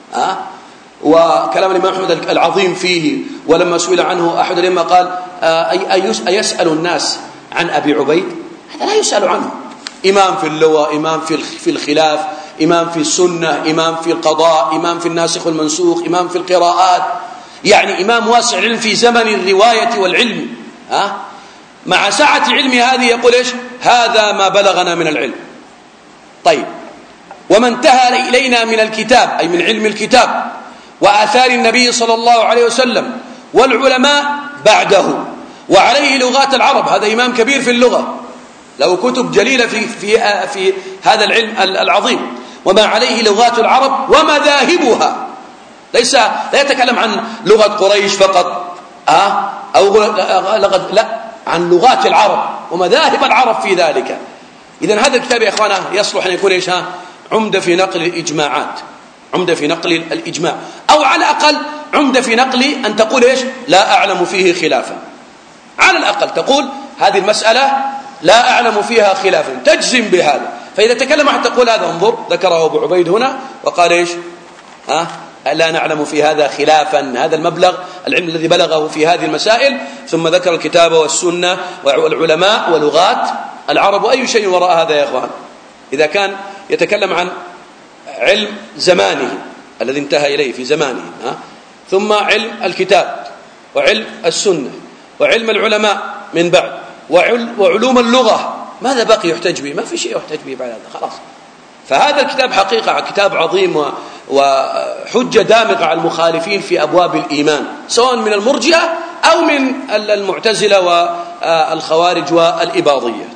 وكلام الإمام أحمد العظيم فيه. ولما سئل عنه أحد الأئمة قال أيسأل الناس عن أبي عبيد؟ هذا لا يسأل عنه. إمام في اللغة، إمام في الخلاف، إمام في السنة، إمام في القضاء، إمام في الناسخ والمنسوخ، إمام في القراءات، يعني إمام واسع العلم في زمن الرواية والعلم. مع سعة علم هذه يقول إيش؟ هذا ما بلغنا من العلم. طيب، وما انتهى إلينا من الكتاب أي من علم الكتاب وآثار النبي صلى الله عليه وسلم والعلماء بعده، وعليه لغات العرب. هذا إمام كبير في اللغة، له كتب جليلة في هذا العلم العظيم. وما عليه لغات العرب ومذاهبها، لا يتكلم عن لغة قريش فقط لا، عن لغات العرب ومذاهب العرب في ذلك. إذن هذا الكتاب يا إخوانا يصلح أن يكون إيش؟ عمدة في نقل الإجماعات، عمدة في نقل الإجماع، أو على الأقل عمدة في نقل أن تقول إيش؟ لا أعلم فيه خلافا. على الأقل تقول هذه المسألة لا أعلم فيها خلافا، تجزم بهذا. فإذا تكلم أحد تقول هذا انظر ذكره أبو عبيد هنا وقال إيش؟ لا نعلم في هذا خلافا. هذا المبلغ العلم الذي بلغه في هذه المسائل. ثم ذكر الكتاب والسنة والعلماء ولغات العرب وأي شيء وراء هذا يا إخوان. إذا كان يتكلم عن علم زمانه الذي انتهى إليه في زمانه، ثم علم الكتاب وعلم السنة وعلم العلماء من بعد وعلوم اللغة، ماذا بقي يحتج به؟ ما في شيء يحتج به بعد هذا خلاص. فهذا الكتاب حقيقة كتاب عظيم وحجة دامغة على المخالفين في أبواب الإيمان، سواء من المرجئة أو من المعتزلة والخوارج والإباضية.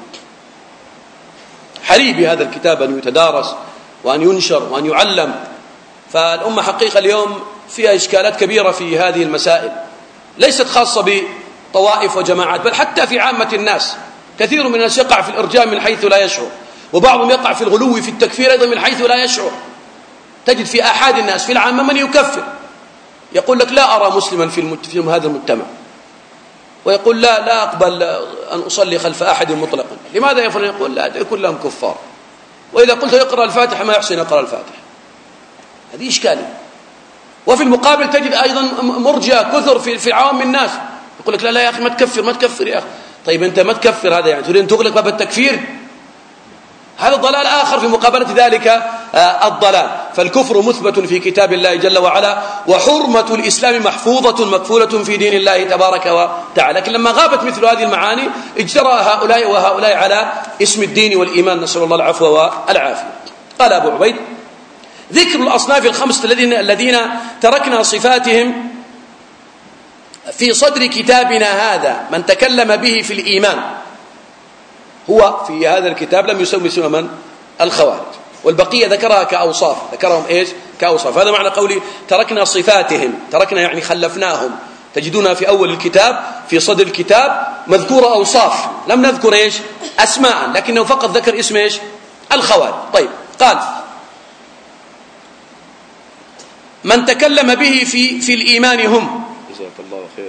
حري بهذا الكتاب أن يتدارس وأن ينشر وأن يعلم. فالأمة حقيقة اليوم فيها إشكالات كبيرة في هذه المسائل، ليست خاصة بطوائف وجماعات، بل حتى في عامة الناس. كثير من الناس يقع في الإرجاء من حيث لا يشعر، وبعضهم يقع في الغلو في التكفير أيضا من حيث لا يشعر. تجد في أحد الناس في العامة من يكفر، يقول لك لا أرى مسلما في هذا المجتمع، ويقول لا أقبل أن أصلي خلف أحد مطلقا. لماذا يفعل؟ يقول لا كلهم كفار، وإذا قلت يقرأ الفاتحة ما يحسن يقرأ الفاتحة. هذه إشكالية. وفي المقابل تجد أيضا مرجئة كثر في عوام الناس، يقول لك لا يا أخي ما تكفر يا أخي. طيب أنت ما تكفر، هذا يعني تريد أن تغلق باب التكفير؟ هذا ضلال آخر في مقابلة ذلك الضلال. فالكفر مثبت في كتاب الله جل وعلا، وحرمة الإسلام محفوظة مكفولة في دين الله تبارك وتعالى. لكن لما غابت مثل هذه المعاني اجترى هؤلاء وهؤلاء على اسم الدين والإيمان، نسأل الله العفو والعافية. قال أبو عبيد: ذكر الأصناف الخمسة الذين تركنا صفاتهم في صدر كتابنا هذا من تكلم به في الإيمان، هو في هذا الكتاب لم يسمي من الخوارج، والبقية ذكرها كأوصاف، ذكرهم إيش؟ كأوصاف. هذا معنى قولي تركنا صفاتهم، تركنا يعني خلفناهم. تجدونها في أول الكتاب في صدر الكتاب مذكورة أوصاف، لم نذكر إيش؟ أسماء، لكنه فقط ذكر اسم إيش؟ الخوارج. طيب، قال: من تكلم به في الإيمان هم. جزاك الله خير.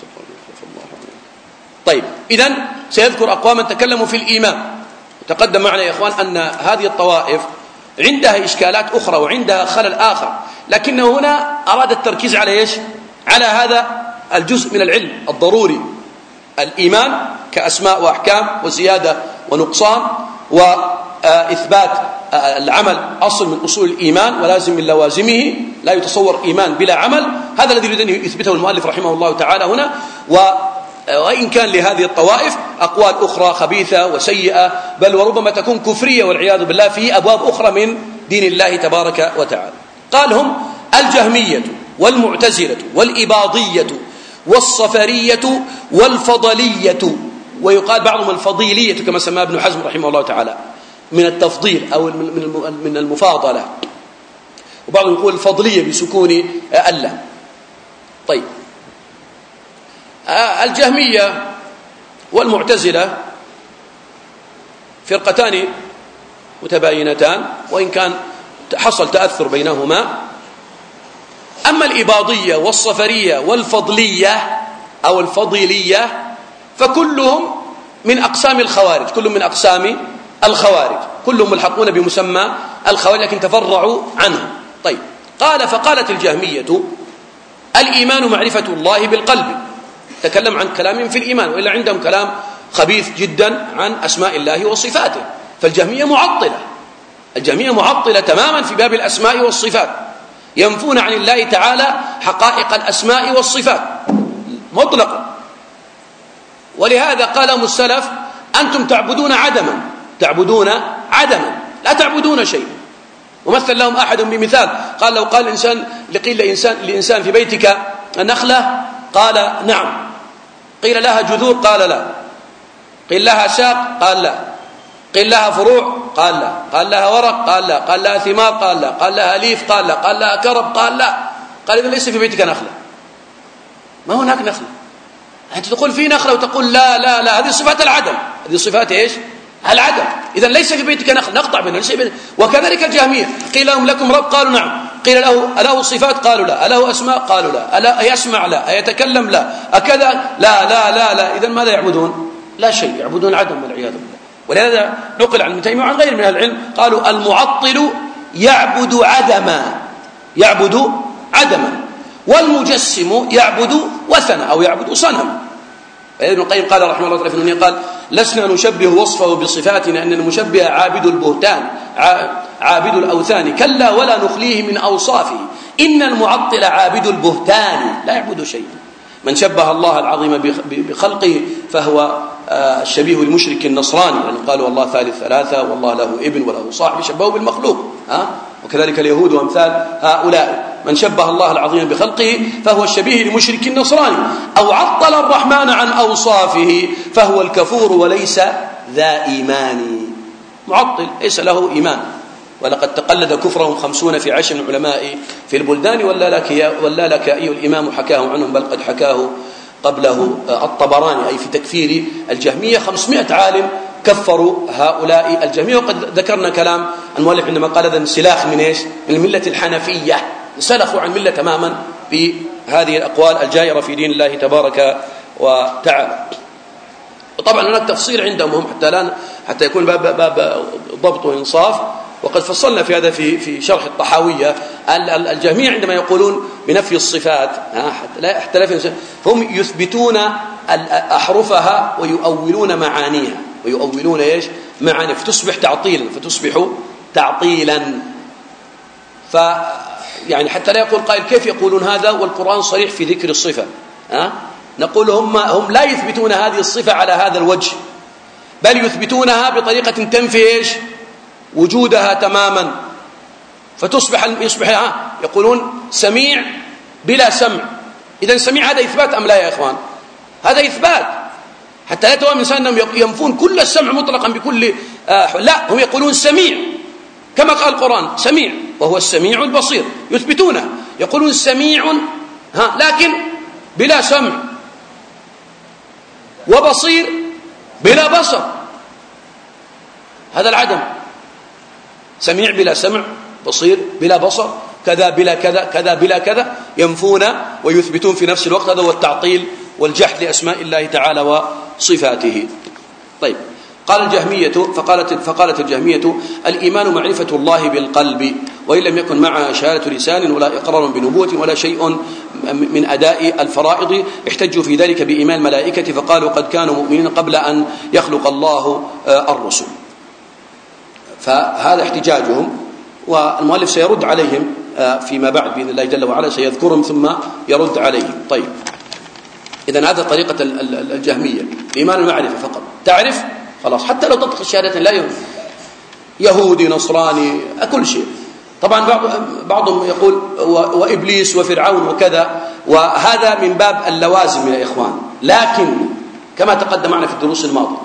طيب، إذن سيذكر أقواما تكلموا في الإيمان. تقدم معنا يا إخوان أن هذه الطوائف عندها إشكالات أخرى وعندها خلل آخر، لكنه هنا أراد التركيز على إيش؟ على هذا الجزء من العلم الضروري، الإيمان كأسماء وأحكام وزيادة ونقصان، وإثبات العمل أصل من أصول الإيمان ولازم من لوازمه، لا يتصور إيمان بلا عمل. هذا الذي يريد أن يثبته المؤلف رحمه الله تعالى هنا. وإن كان لهذه الطوائف أقوال أخرى خبيثة وسيئة، بل وربما تكون كفرية والعياذ بالله في أبواب أخرى من دين الله تبارك وتعالى. قال: هم الجهمية والمعتزلة والإباضية والصفرية والفضلية، ويقال بعضهم الفضيلية كما سماه ابن حزم رحمه الله تعالى، من التفضيل أو من المفاضلة، وبعضهم يقول الفضلية بسكون اللام. طيب، الجهمية والمعتزلة فرقتان متباينتان، وإن كان حصل تأثر بينهما. أما الإباضية والصفرية والفضلية أو الفضيلية فكلهم من أقسام الخوارج، كلهم من أقسام الخوارج، كلهم ملحقون بمسمى الخوارج لكن تفرعوا عنه. طيب، قال: فقالت الجهمية: الإيمان معرفة الله بالقلب. تكلم عن كلامهم في الإيمان، وإلا عندهم كلام خبيث جدا عن أسماء الله وصفاته. فالجهمية معطلة، الجهمية معطلة تماما في باب الأسماء والصفات، ينفون عن الله تعالى حقائق الأسماء والصفات مطلقا. ولهذا قالهم السلف: أنتم تعبدون عدما لا تعبدون شيء. ومثل لهم أحد بمثال، قال: لو قال الإنسان لإنسان في بيتك نخلة، قال: نعم. قيل: لها جذور؟ قال: لا. قيل: لها ساق؟ قال: لا. قيل: لها فروع؟ قال: لا. قال: لها ورق؟ قال: لا. قال: لها ثمار؟ قال: لا. قال: لها ليف؟ قال: لا. قال: لها كرب؟ قال: لا. قال: إذا ليس في بيتك نخلة، ما هناك نخلة. أنت تقول في نخلة وتقول لا لا لا، هذه صفات العدم، هذه صفات إيش؟ العدم. إذا ليس في بيتك نخلة، نقطع منه. وكذلك الجهمية، قيل لهم: لكم رب؟ قالوا: نعم. قيل: أله صفات؟ قالوا: لا. أله أسماء؟ قالوا: لا. ألا يسمع؟ لا. أيتكلم؟ لا. أكذا؟ لا لا لا لا. إذن ماذا يعبدون؟ لا شيء، يعبدون العدم والعياذ بالله. ولهذا نقل عن ابن تيمية وعن غير من أهل العلم قالوا: المعطل يعبد عدما، والمجسم يعبد وثنا أو يعبد صنم. ابن القيم قال رحمه الله تعالى في النونية، قال: لسنا نشبه وصفه بصفاتنا، أن المشبه عابد البهتان عابد الأوثان، كلا ولا نخليه من أوصافه، إن المعطل عابد البهتان لا يعبد شيئا. من شبه الله العظيم بخلقه فهو الشبيه المشرك النصراني، يعني قالوا الله ثالث ثلاثة والله له ابن وله صاحب، شبهه بالمخلوق. وكذلك اليهود وأمثال هؤلاء، من شبه الله العظيم بخلقه فهو الشبيه المشرك النصراني، أو عطل الرحمن عن أوصافه فهو الكفور وليس ذا إيمان. معطل ليس له إيمان. ولقد تقلد كفرهم 50 في 10 من العلماء في البلدان، ولا لك أي الإمام حكاه عنهم، بل قد حكاه قبله الطبراني، أي في تكفير الجهمية 500 عالم كفروا هؤلاء الجهمية. وقد ذكرنا كلام المؤلف عندما قال هذا انسلاخ من إيش؟ من الملة الحنفية، انسلخوا عن الملة تماما بهذه الأقوال الجائرة في دين الله تبارك وتعالى. طبعا هناك تفصيل عندهم هم حتى يكون باب ضبط وإنصاف، وقد فصلنا في هذا في شرح الطحاوية. الجميع عندما يقولون بنفي الصفات لا اختلاف، هم يثبتون أحرفها ويؤولون معانيها، ويؤولون إيش؟ معانيها، فتصبح تعطيلا. يعني حتى لا يقول قائل كيف يقولون هذا والقرآن صريح في ذكر الصفة؟ نقول هم لا يثبتون هذه الصفة على هذا الوجه، بل يثبتونها بطريقة تنفي إيش؟ وجودها تماما. يصبح يقولون سميع بلا سمع. إذن سميع هذا إثبات أم لا يا إخوان؟ هذا إثبات، حتى لا يتوهم الإنسان أنهم ينفون كل السمع مطلقا بكل لا، هم يقولون سميع كما قال القرآن سميع وهو السميع البصير، يثبتونه. يقولون سميع لكن بلا سمع، وبصير بلا بصر. هذا العدم، سميع بلا سمع، بصير بلا بصر، كذا بلا كذا، كذا بلا كذا، ينفون ويثبتون في نفس الوقت. هذا هو التعطيل والجحد لأسماء الله تعالى وصفاته. طيب، قال الجهمية فقالت الجهمية الإيمان معرفة الله بالقلب، وإن لم يكن معها شهادة لسان ولا إقرار بنبوة ولا شيء من أداء الفرائض. احتجوا في ذلك بإيمان الملائكة فقالوا قد كانوا مؤمنين قبل أن يخلق الله الرسل. فهذا احتجاجهم، والمؤلف سيرد عليهم فيما بعد بإذن الله جل وعلا، سيذكرهم ثم يرد عليهم. طيب، إذن هذا طريقة الجهمية، إيمان المعرفة فقط، تعرف خلاص، حتى لو تطلق الشهادة لا ينفع، يهودي نصراني كل شيء. طبعا بعضهم يقول وإبليس وفرعون وكذا، وهذا من باب اللوازم يا إخوان. لكن كما تقدم معنا في الدروس الماضية،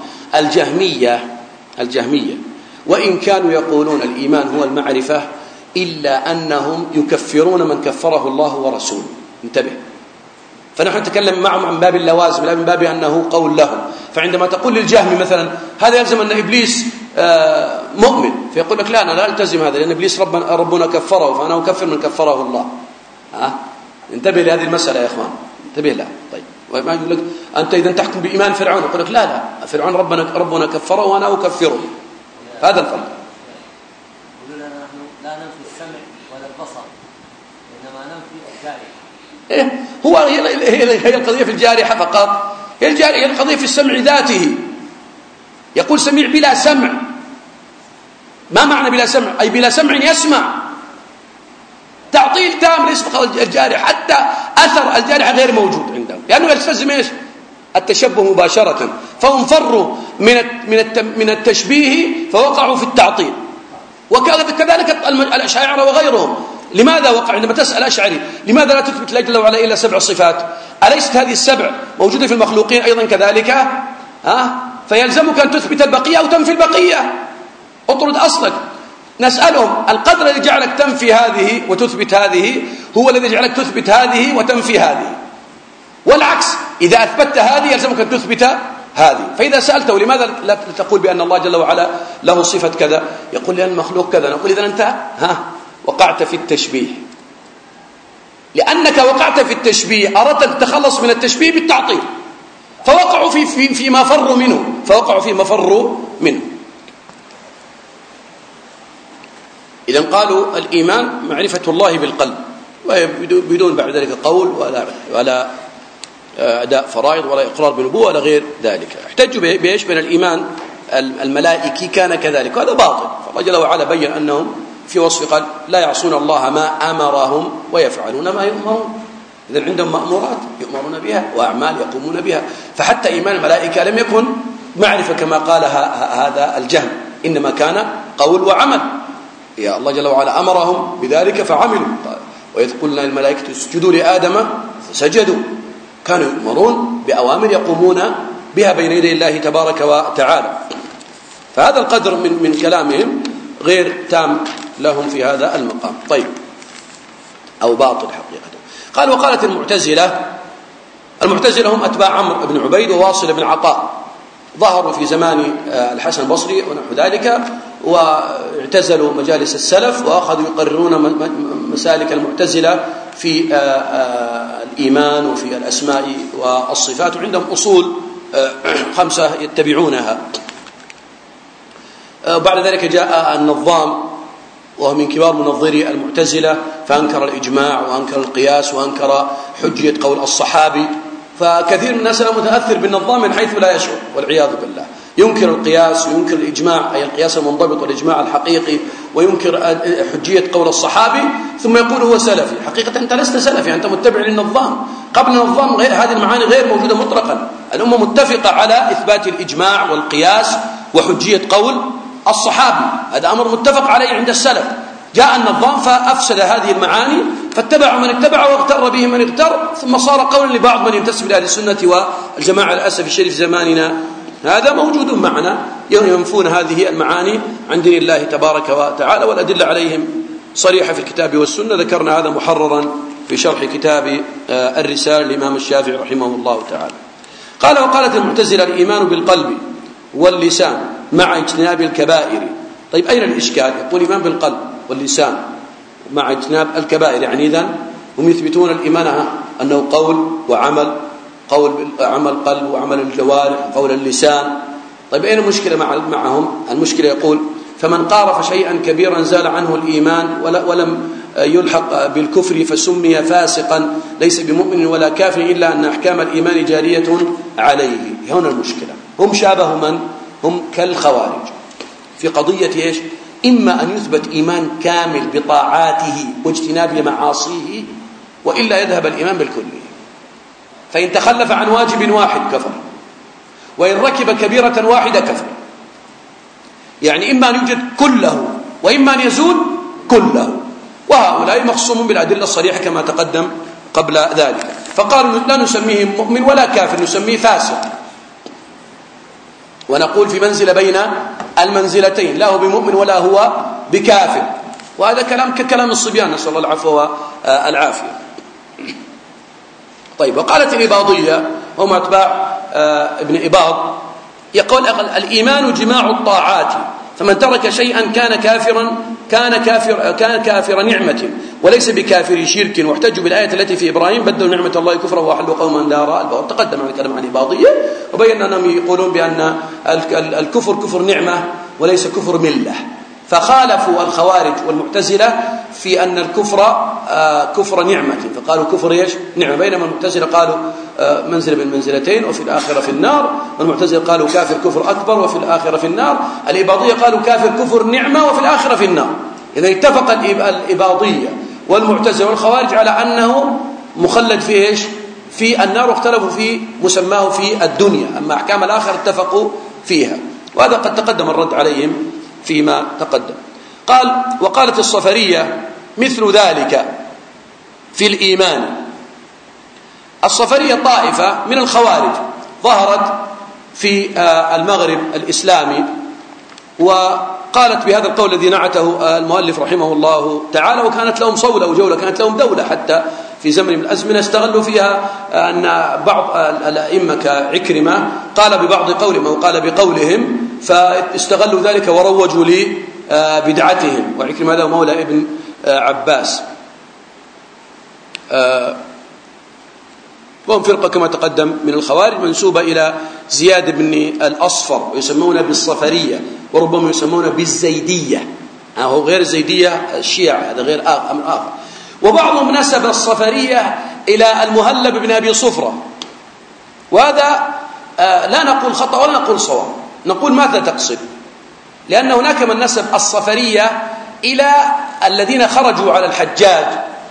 الجهمية وإن كانوا يقولون الإيمان هو المعرفة، إلا أنهم يكفرون من كفره الله ورسوله. انتبه، فنحن نتكلم معهم عن باب اللوازم لا من باب أنه قول لهم. فعندما تقول للجهمي مثلا هذا يلزم أن إبليس مؤمن، فيقول لك لا، أنا لا ألتزم هذا، لأن إبليس ربنا كفره، فأنا أكفر من كفره الله. انتبه لهذه المسألة يا إخوان، انتبه لها. طيب، وما يقول لك أنت إذا تحكم بإيمان فرعون، يقول لك لا، فرعون ربنا كفره وأنا أكفره. هذا الفرق. يقولون نحن لا ننفي السمع ولا البصر، إنما ننفي الجارحة. هي القضية في الجارحة فقط، هي القضية في السمع ذاته. يقول سميع بلا سمع. ما معنى بلا سمع؟ أي بلا سمع يسمع. تعطيل تام ليس فقط الجارحة، حتى أثر الجارحة غير موجود عندهم، لأنه يلتزم إيش؟ التشبه مباشرة. فهم فروا من التشبيه فوقعوا في التعطيل. وكذلك الأشاعرة وغيرهم. لماذا وقع؟ عندما تسأل أشعري لماذا لا تثبت الله جل وعلا إلا 7 صفات؟ أليست هذه ال7 موجودة في المخلوقين أيضا كذلك؟ فيلزمك أن تثبت البقية أو تنفي البقية. اطرد أصلك. نسألهم القدر الذي جعلك تنفي هذه وتثبت هذه هو الذي جعلك تثبت هذه وتنفي هذه، والعكس، إذا أثبتت هذه يلزمك أن تثبت هذه. فإذا سألته لماذا لا تقول بأن الله جل وعلا له صفة كذا؟ يقول لأن المخلوق كذا. نقول إذن أنت وقعت في التشبيه، لأنك وقعت في التشبيه، أردت أن تتخلص من التشبيه بالتعطيل، فوقعوا فيما فروا منه. إذن قالوا الإيمان معرفة الله بالقلب، بدون بعد ذلك قول ولا أداء فرائض ولا إقرار بنبوة ولا غير ذلك. احتجوا بإيش؟ بين الإيمان الملائكي كان كذلك، وهذا باطل. فالله جل وعلا بين أنهم في وصف قال لا يعصون الله ما أمرهم ويفعلون ما يؤمرون. إذن عندهم مأمورات يؤمرون بها وأعمال يقومون بها. فحتى إيمان الملائكة لم يكن معرفة كما قال هذا الجهم، إنما كان قول وعمل. يا الله جل وعلا أمرهم بذلك فعملوا، وإذ قلنا للملائكة اسجدوا لآدم فسجدوا. كانوا يؤمرون بأوامر يقومون بها بين يدي الله تبارك وتعالى. فهذا القدر من كلامهم غير تام لهم في هذا المقام. طيب، أو باطل حقيقة. قال وقالت المعتزلة هم أتباع عمرو بن عبيد وواصل بن عطاء، ظهروا في زمان الحسن البصري ونحو ذلك، واعتزلوا مجالس السلف وأخذوا يقررون مسالك المعتزلة في الإيمان وفي الأسماء والصفات، وعندهم أصول 5 يتبعونها. بعد ذلك جاء النظام وهو من كبار منظري المعتزلة، فأنكر الإجماع وأنكر القياس وأنكر حجية قول الصحابي. فكثير من الناس متأثر بالنظام من حيث لا يشعر والعياذ بالله، ينكر القياس وينكر الإجماع أي القياس المنضبط والإجماع الحقيقي، وينكر حجية قول الصحابي، ثم يقول هو سلفي. حقيقة أنت لست سلفي، أنت متبع للنظام. قبل النظام هذه المعاني غير موجودة مطلقا. الأمة متفقة على إثبات الإجماع والقياس وحجية قول الصحابي، هذا أمر متفق عليه عند السلف. جاء النظام فأفسد هذه المعاني، فاتبعوا من اتبع واغتر به من اغتر، ثم صار قولا لبعض من ينتسب لأهل السنة والجماعة للأسف الشديد في زماننا هذا موجود معنا، ينفون هذه المعاني عن دين الله تبارك وتعالى، والأدلة عليهم صريحة في الكتاب والسنة. ذكرنا هذا محررا في شرح كتاب الرسالة للإمام الشافعي رحمه الله تعالى. قال: وقالت المعتزلة الإيمان بالقلب واللسان مع اجتناب الكبائر. طيب أين الإشكال؟ يقول الإيمان بالقلب واللسان مع اجتناب الكبائر، يعني إذن هم يثبتون الإيمان أنه قول وعمل، عمل قلب وعمل الجوارح وقول اللسان. طيب أين المشكلة معهم؟ المشكلة يقول: فمن قارف شيئا كبيرا زال عنه الإيمان ولم يلحق بالكفر فسمي فاسقا، ليس بمؤمن ولا كافر إلا أن أحكام الإيمان جارية عليه. هنا المشكلة. هم شابه من؟ هم كالخوارج في قضية إيش؟ إما أن يثبت إيمان كامل بطاعاته واجتناب معاصيه، وإلا يذهب الإيمان بالكلية. فإن تخلف عن واجب واحد كفر، وإن ركب كبيرة واحدة كفر. يعني إما أن يوجد كله وإما أن يزول كله، وهؤلاء مخصوم بالأدلة الصريحة كما تقدم قبل ذلك. فقالوا لا نسميه مؤمن ولا كافر، نسميه فاسق، ونقول في منزلة بين المنزلتين، لا هو بمؤمن ولا هو بكافر. وهذا كلام ككلام الصبيان، نسأل الله العفو والعافية. طيب، وقالت الإباضية هم أتباع ابن إباض، يقول: الإيمان جماع الطاعات، فمن ترك شيئا كان كافر نعمة وليس بكافر شرك. واحتجوا بالآية التي في إبراهيم: بدلوا نعمة الله كفرا وأحلوا قوما دار البوار. تقدم عن الكلام عن الإباضية، وبينا أنهم يقولون بأن الكفر كفر نعمة وليس كفر ملة. فخالفوا الخوارج والمعتزلة في أن الكفر كفر نعمة، فقالوا كفر إيش؟ نعمة. بينما المعتزلة قالوا منزل من منزلتين وفي الآخرة في النار، والمعتزلة قالوا كافر كفر أكبر وفي الآخرة في النار. الإباضية قالوا كافر كفر نعمة وفي الآخرة في النار. إذا اتفق الإباضية والمعتزلة والخوارج على أنه مخلد في إيش؟ في النار، واختلفوا في مسماه في الدنيا، أما أحكام الآخرة اتفقوا فيها، وهذا قد تقدم الرد عليهم فيما تقدم. قال: وقالت الصفرية مثل ذلك في الإيمان. الصفرية طائفة من الخوارج ظهرت في المغرب الإسلامي، وقالت بهذا القول الذي نعته المؤلف رحمه الله تعالى، وكانت لهم صولة وجولة، كانت لهم دولة حتى في زمن من الأزمنة استغلوا فيها أن بعض الأئمة كعكرمة قال ببعض قولهم أو قال بقولهم، فاستغلوا ذلك وروجوا لبدعتهم. وعكرمة هذا مولى ابن عباس، وهم فرقة كما تقدم من الخوارج منسوبة إلى زياد بن الأصفر، ويسمون بالصفرية، وربما يسمون بالزيدية، هو غير الزيدية الشيعة، هذا غير أمر آخر. وبعضهم نسب الصفرية إلى المهلب بن أبي صفرة، وهذا لا نقول خطأ ولا نقول صواب، نقول ماذا تقصد، لأن هناك من نسب الصفرية إلى الذين خرجوا على الحجاج،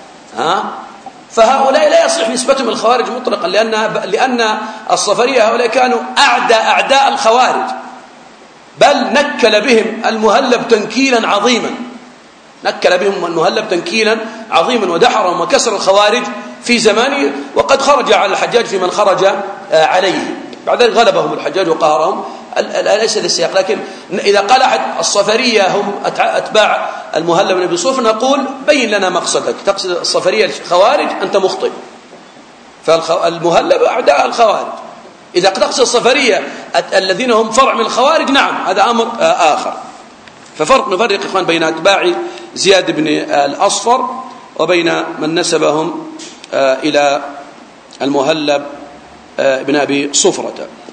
فهؤلاء لا يصح نسبتهم الخوارج مطلقا، لأن الصفرية هؤلاء كانوا أعداء الخوارج، بل نكل بهم المهلب تنكيلا عظيما، نكل بهم المهلب تنكيلا عظيما ودحرهم وكسر الخوارج في زمانه، وقد خرج على الحجاج في من خرج عليه، بعد ذلك غلبهم الحجاج وقهرهم. ليس السياق، لكن إذا قال أحد الصفرية هم أتباع المهلب بن أبي صفر، نقول بين لنا مقصدك، تقصد الصفرية الخوارج أنت مخطئ، فالمهلب أعداء الخوارج. إذا تقصد الصفرية الذين هم فرع من الخوارج، نعم هذا أمر آخر. نفرق إخوان بين أتباع زياد بن الأصفر وبين من نسبهم إلى المهلب بن أبي صفرة.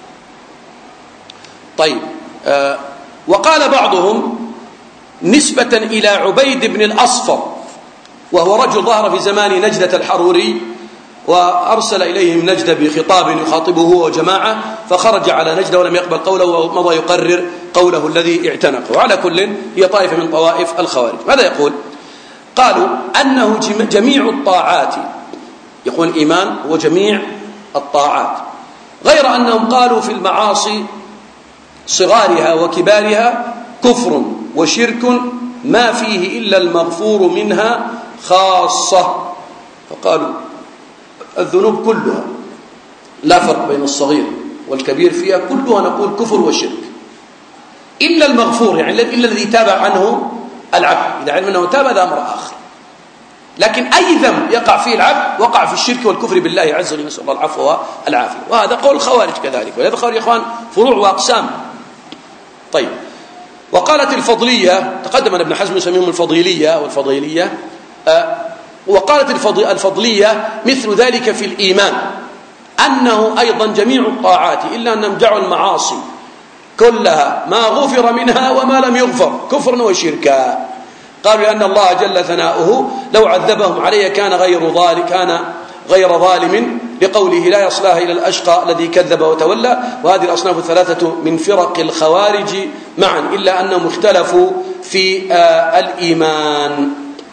طيب، وقال بعضهم نسبة إلى عبيد بن الأصفر، وهو رجل ظهر في زمان نجدة الحروري، وأرسل إليهم نجدة بخطاب يخاطبه هو وجماعة، فخرج على نجدة ولم يقبل قوله ومضى يقرر قوله الذي اعتنقه. وعلى كل هي طائفة من طوائف الخوارج. ماذا يقول؟ قالوا أنه جميع الطاعات، يقول الإيمان هو جميع الطاعات، غير أنهم قالوا في المعاصي صغارها وكبارها كفر وشرك ما فيه إلا المغفور منها خاصة. فقالوا الذنوب كلها لا فرق بين الصغير والكبير فيها، كلها نقول كفر وشرك إلا المغفور، يعني إلا الذي تاب عنه العبد، إذا علم أنه تاب هذا أمر آخر. لكن أي ذنب يقع فيه العبد وقع في الشرك والكفر بالله عز وجل، نسأل الله العفو والعافية. وهذا قول الخوارج كذلك، ولهذا الخوارج يا إخوان فروع وأقسام. طيب، وقالت الفضلية، تقدم أن ابن حزم يسميهم الفضيلية والفضيلية، وقالت الفضلية مثل ذلك في الإيمان، أنه أيضا جميع الطاعات إلا أنهم جعلوا المعاصي كلها ما غفر منها وما لم يغفر كفرا وشركا. قالوا لأن الله جل ثناؤه لو عذبهم عليه كان غير ظالم، لقوله لا يصلاها إلى الأشقى الذي كذب وتولى. وهذه الأصناف الثلاثة من فرق الخوارج معا، إلا أنهم اختلفوا في الإيمان.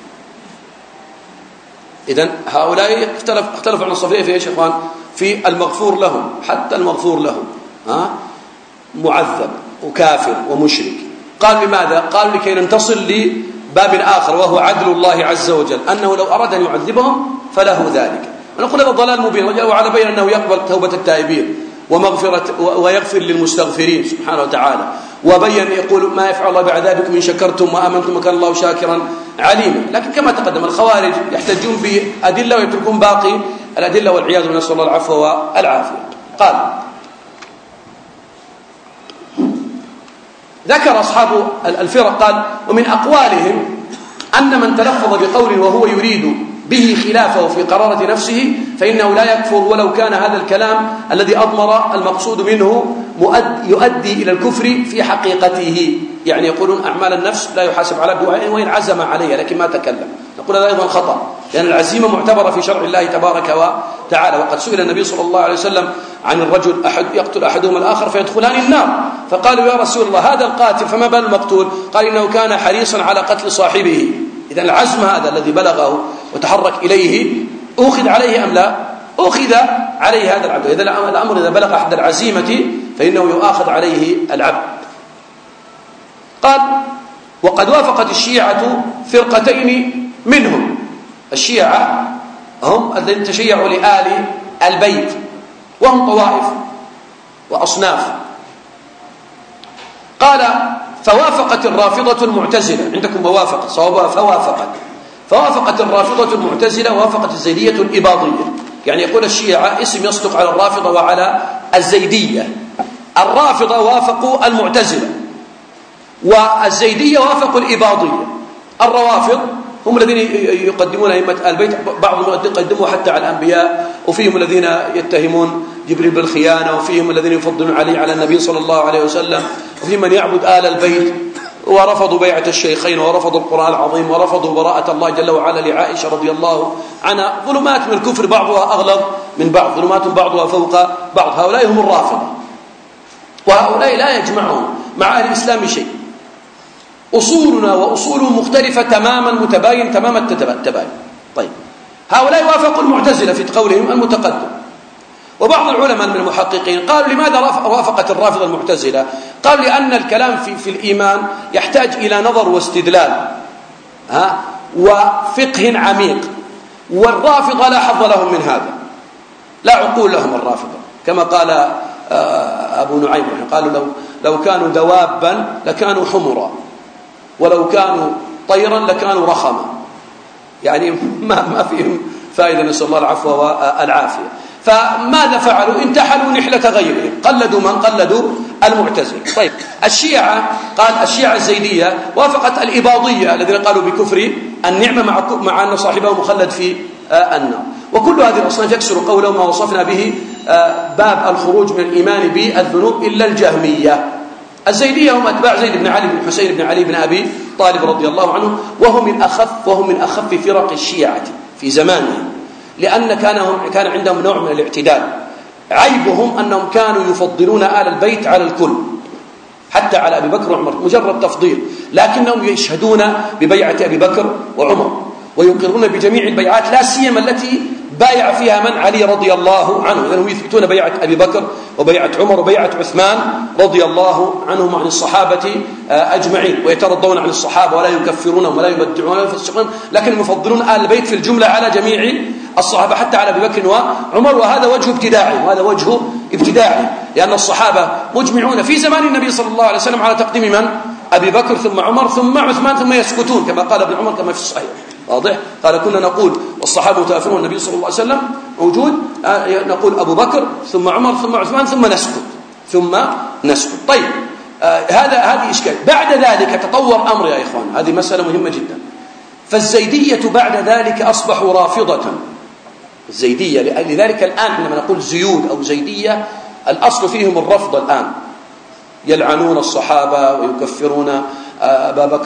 إذن هؤلاء اختلفوا عن الصفين في ايش يا اخوان؟ في المغفور لهم، حتى المغفور لهم معذب وكافر ومشرك. قال لماذا؟ قال لكي ننتصل لباب آخر، وهو عدل الله عز وجل، أنه لو أراد أن يعذبهم فله ذلك. ونقول هذا ضلال مبين، وعلى بين أنه يقبل توبة التائبين ويغفر للمستغفرين سبحانه وتعالى، وبين يقول ما يفعل الله بعذابكم إن شكرتم وآمنتم وكان الله شاكرا عليما. لكن كما تقدم الخوارج يحتجون بأدلة ويتركون باقي الأدلة والعياذ بالله، نسأل الله العفو والعافية. قال ذكر أصحاب الفرق قال ومن أقوالهم أن من تلفظ بقول وهو يريد به خلافه في قرارة نفسه فإنه لا يكفر ولو كان هذا الكلام الذي أضمر المقصود منه يؤدي إلى الكفر في حقيقته. يعني يقولون أعمال النفس لا يحاسب على الدعاء وإن عزم عليها لكن ما تكلم. نقول هذا أيضا خطأ، لأن العزيمة معتبرة في شرع الله تبارك وتعالى. وقد سئل النبي صلى الله عليه وسلم عن الرجل يقتل أحدهما الآخر فيدخلان النار، فقالوا يا رسول الله هذا القاتل فما بال المقتول؟ قال إنه كان حريصا على قتل صاحبه. إذن العزم هذا الذي بلغه وتحرك إليه أخذ عليه أم لا؟ أخذ عليه هذا العبد. إذا الأمر إذا بلغ أحد العزيمة فإنه يؤاخذ عليه العبد. قال وقد وافقت الشيعة فرقتين منهم. الشيعة هم الذين تشيعوا لآل البيت، وهم طوائف وأصناف. قال فوافقت الرافضة المعتزلة، عندكم موافقة صوابها فوافقت الرافضة المعتزلة ووافقت الزيدية الإباضية. يعني يقول الشيعة اسم يصدق على الرافضة وعلى الزيدية. الرافضة وافقوا المعتزلة والزيدية وافقوا الإباضية. الروافض هم الذين يقدمون أئمة البيت، بعضهم يقدموا حتى على الأنبياء، وفيهم الذين يتهمون جبريل بالخيانة، وفيهم الذين يفضلون على النبي صلى الله عليه وسلم، وفيهم من يعبد آل البيت، ورفضوا بيعة الشيخين، ورفضوا القرآن العظيم، ورفضوا براءة الله جل وعلا لعائشة رضي الله عنها. ظلمات من الكفر بعضها أغلظ من بعض، ظلمات بعضها فوق بعض. هؤلاء هم الرافضة، وهؤلاء لا يجمعهم مع أهل الإسلام شيء. أصولنا وأصولهم مختلفة تماما، متباين تماما التباين. طيب هؤلاء وافقوا المعتزلة في قولهم المتقدم. وبعض العلماء من المحققين قالوا لماذا وافقت الرافضة المعتزلة؟ قالوا لأن الكلام في الإيمان يحتاج إلى نظر واستدلال وفقه عميق، والرافضة لا حظ لهم من هذا، لا عقول لهم الرافضة. كما قال أبو نعيم قالوا لو كانوا دوابا لكانوا حمرا، ولو كانوا طيرا لكانوا رخما. يعني ما فيهم فائدة، نسأل الله العفو والعافية. فماذا فعلوا؟ انتحلوا نحلة غيرهم، قلدوا من قلدوا المعتزلة. طيب الشيعة قال الشيعة الزيدية وافقت الإباضية الذين قالوا بكفر النعمة مع أن صاحبه مخلد في النار. وكل هذه الأصناف يكسر قوله ما وصفنا به باب الخروج من الإيمان بالذنوب إلا الجهمية. الزيدية هم أتباع زيد بن علي بن حسين بن علي بن أبي طالب رضي الله عنه، وهم من أخف فرق الشيعة في زمانهم، لأن كان عندهم نوع من الاعتدال. عيبهم أنهم كانوا يفضلون آل البيت على الكل، حتى على أبي بكر وعمر، مجرد تفضيل، لكنهم يشهدون ببيعة أبي بكر وعمر ويقرون بجميع البيعات، لا سيما التي بايع فيها من علي رضي الله عنه، لأنهم يثبتون بيعة أبي بكر وبيعة عمر وبيعة عثمان رضي الله عنهم عن الصحابة أجمعين، ويترضون عن الصحابة ولا يكفرونهم ولا يبدعون ولا يفسقون، لكن يفضلون آل البيت في الجملة على جميع الصحابة حتى على أبي بكر وعمر. وهذا وجه ابتداعي، لأن الصحابة مجمعون في زمان النبي صلى الله عليه وسلم على تقديم من؟ أبي بكر ثم عمر ثم عثمان، ثم يسكتون كما قال ابن عمر كما في الصحيح. واضح؟ قال كنا نقول والصحابة متوافرون النبي صلى الله عليه وسلم موجود، نقول أبو بكر ثم عمر ثم عثمان ثم نسكت. طيب، هذه إشكال. بعد ذلك تطور أمر يا إخوان، هذه مسألة مهمة جدا. فالزيدية بعد ذلك أصبحوا رافضة. الزيدية لذلك الآن عندما نقول زيود أو زيدية الأصل فيهم الرفض الآن، يلعنون الصحابة ويكفرون أبا بكر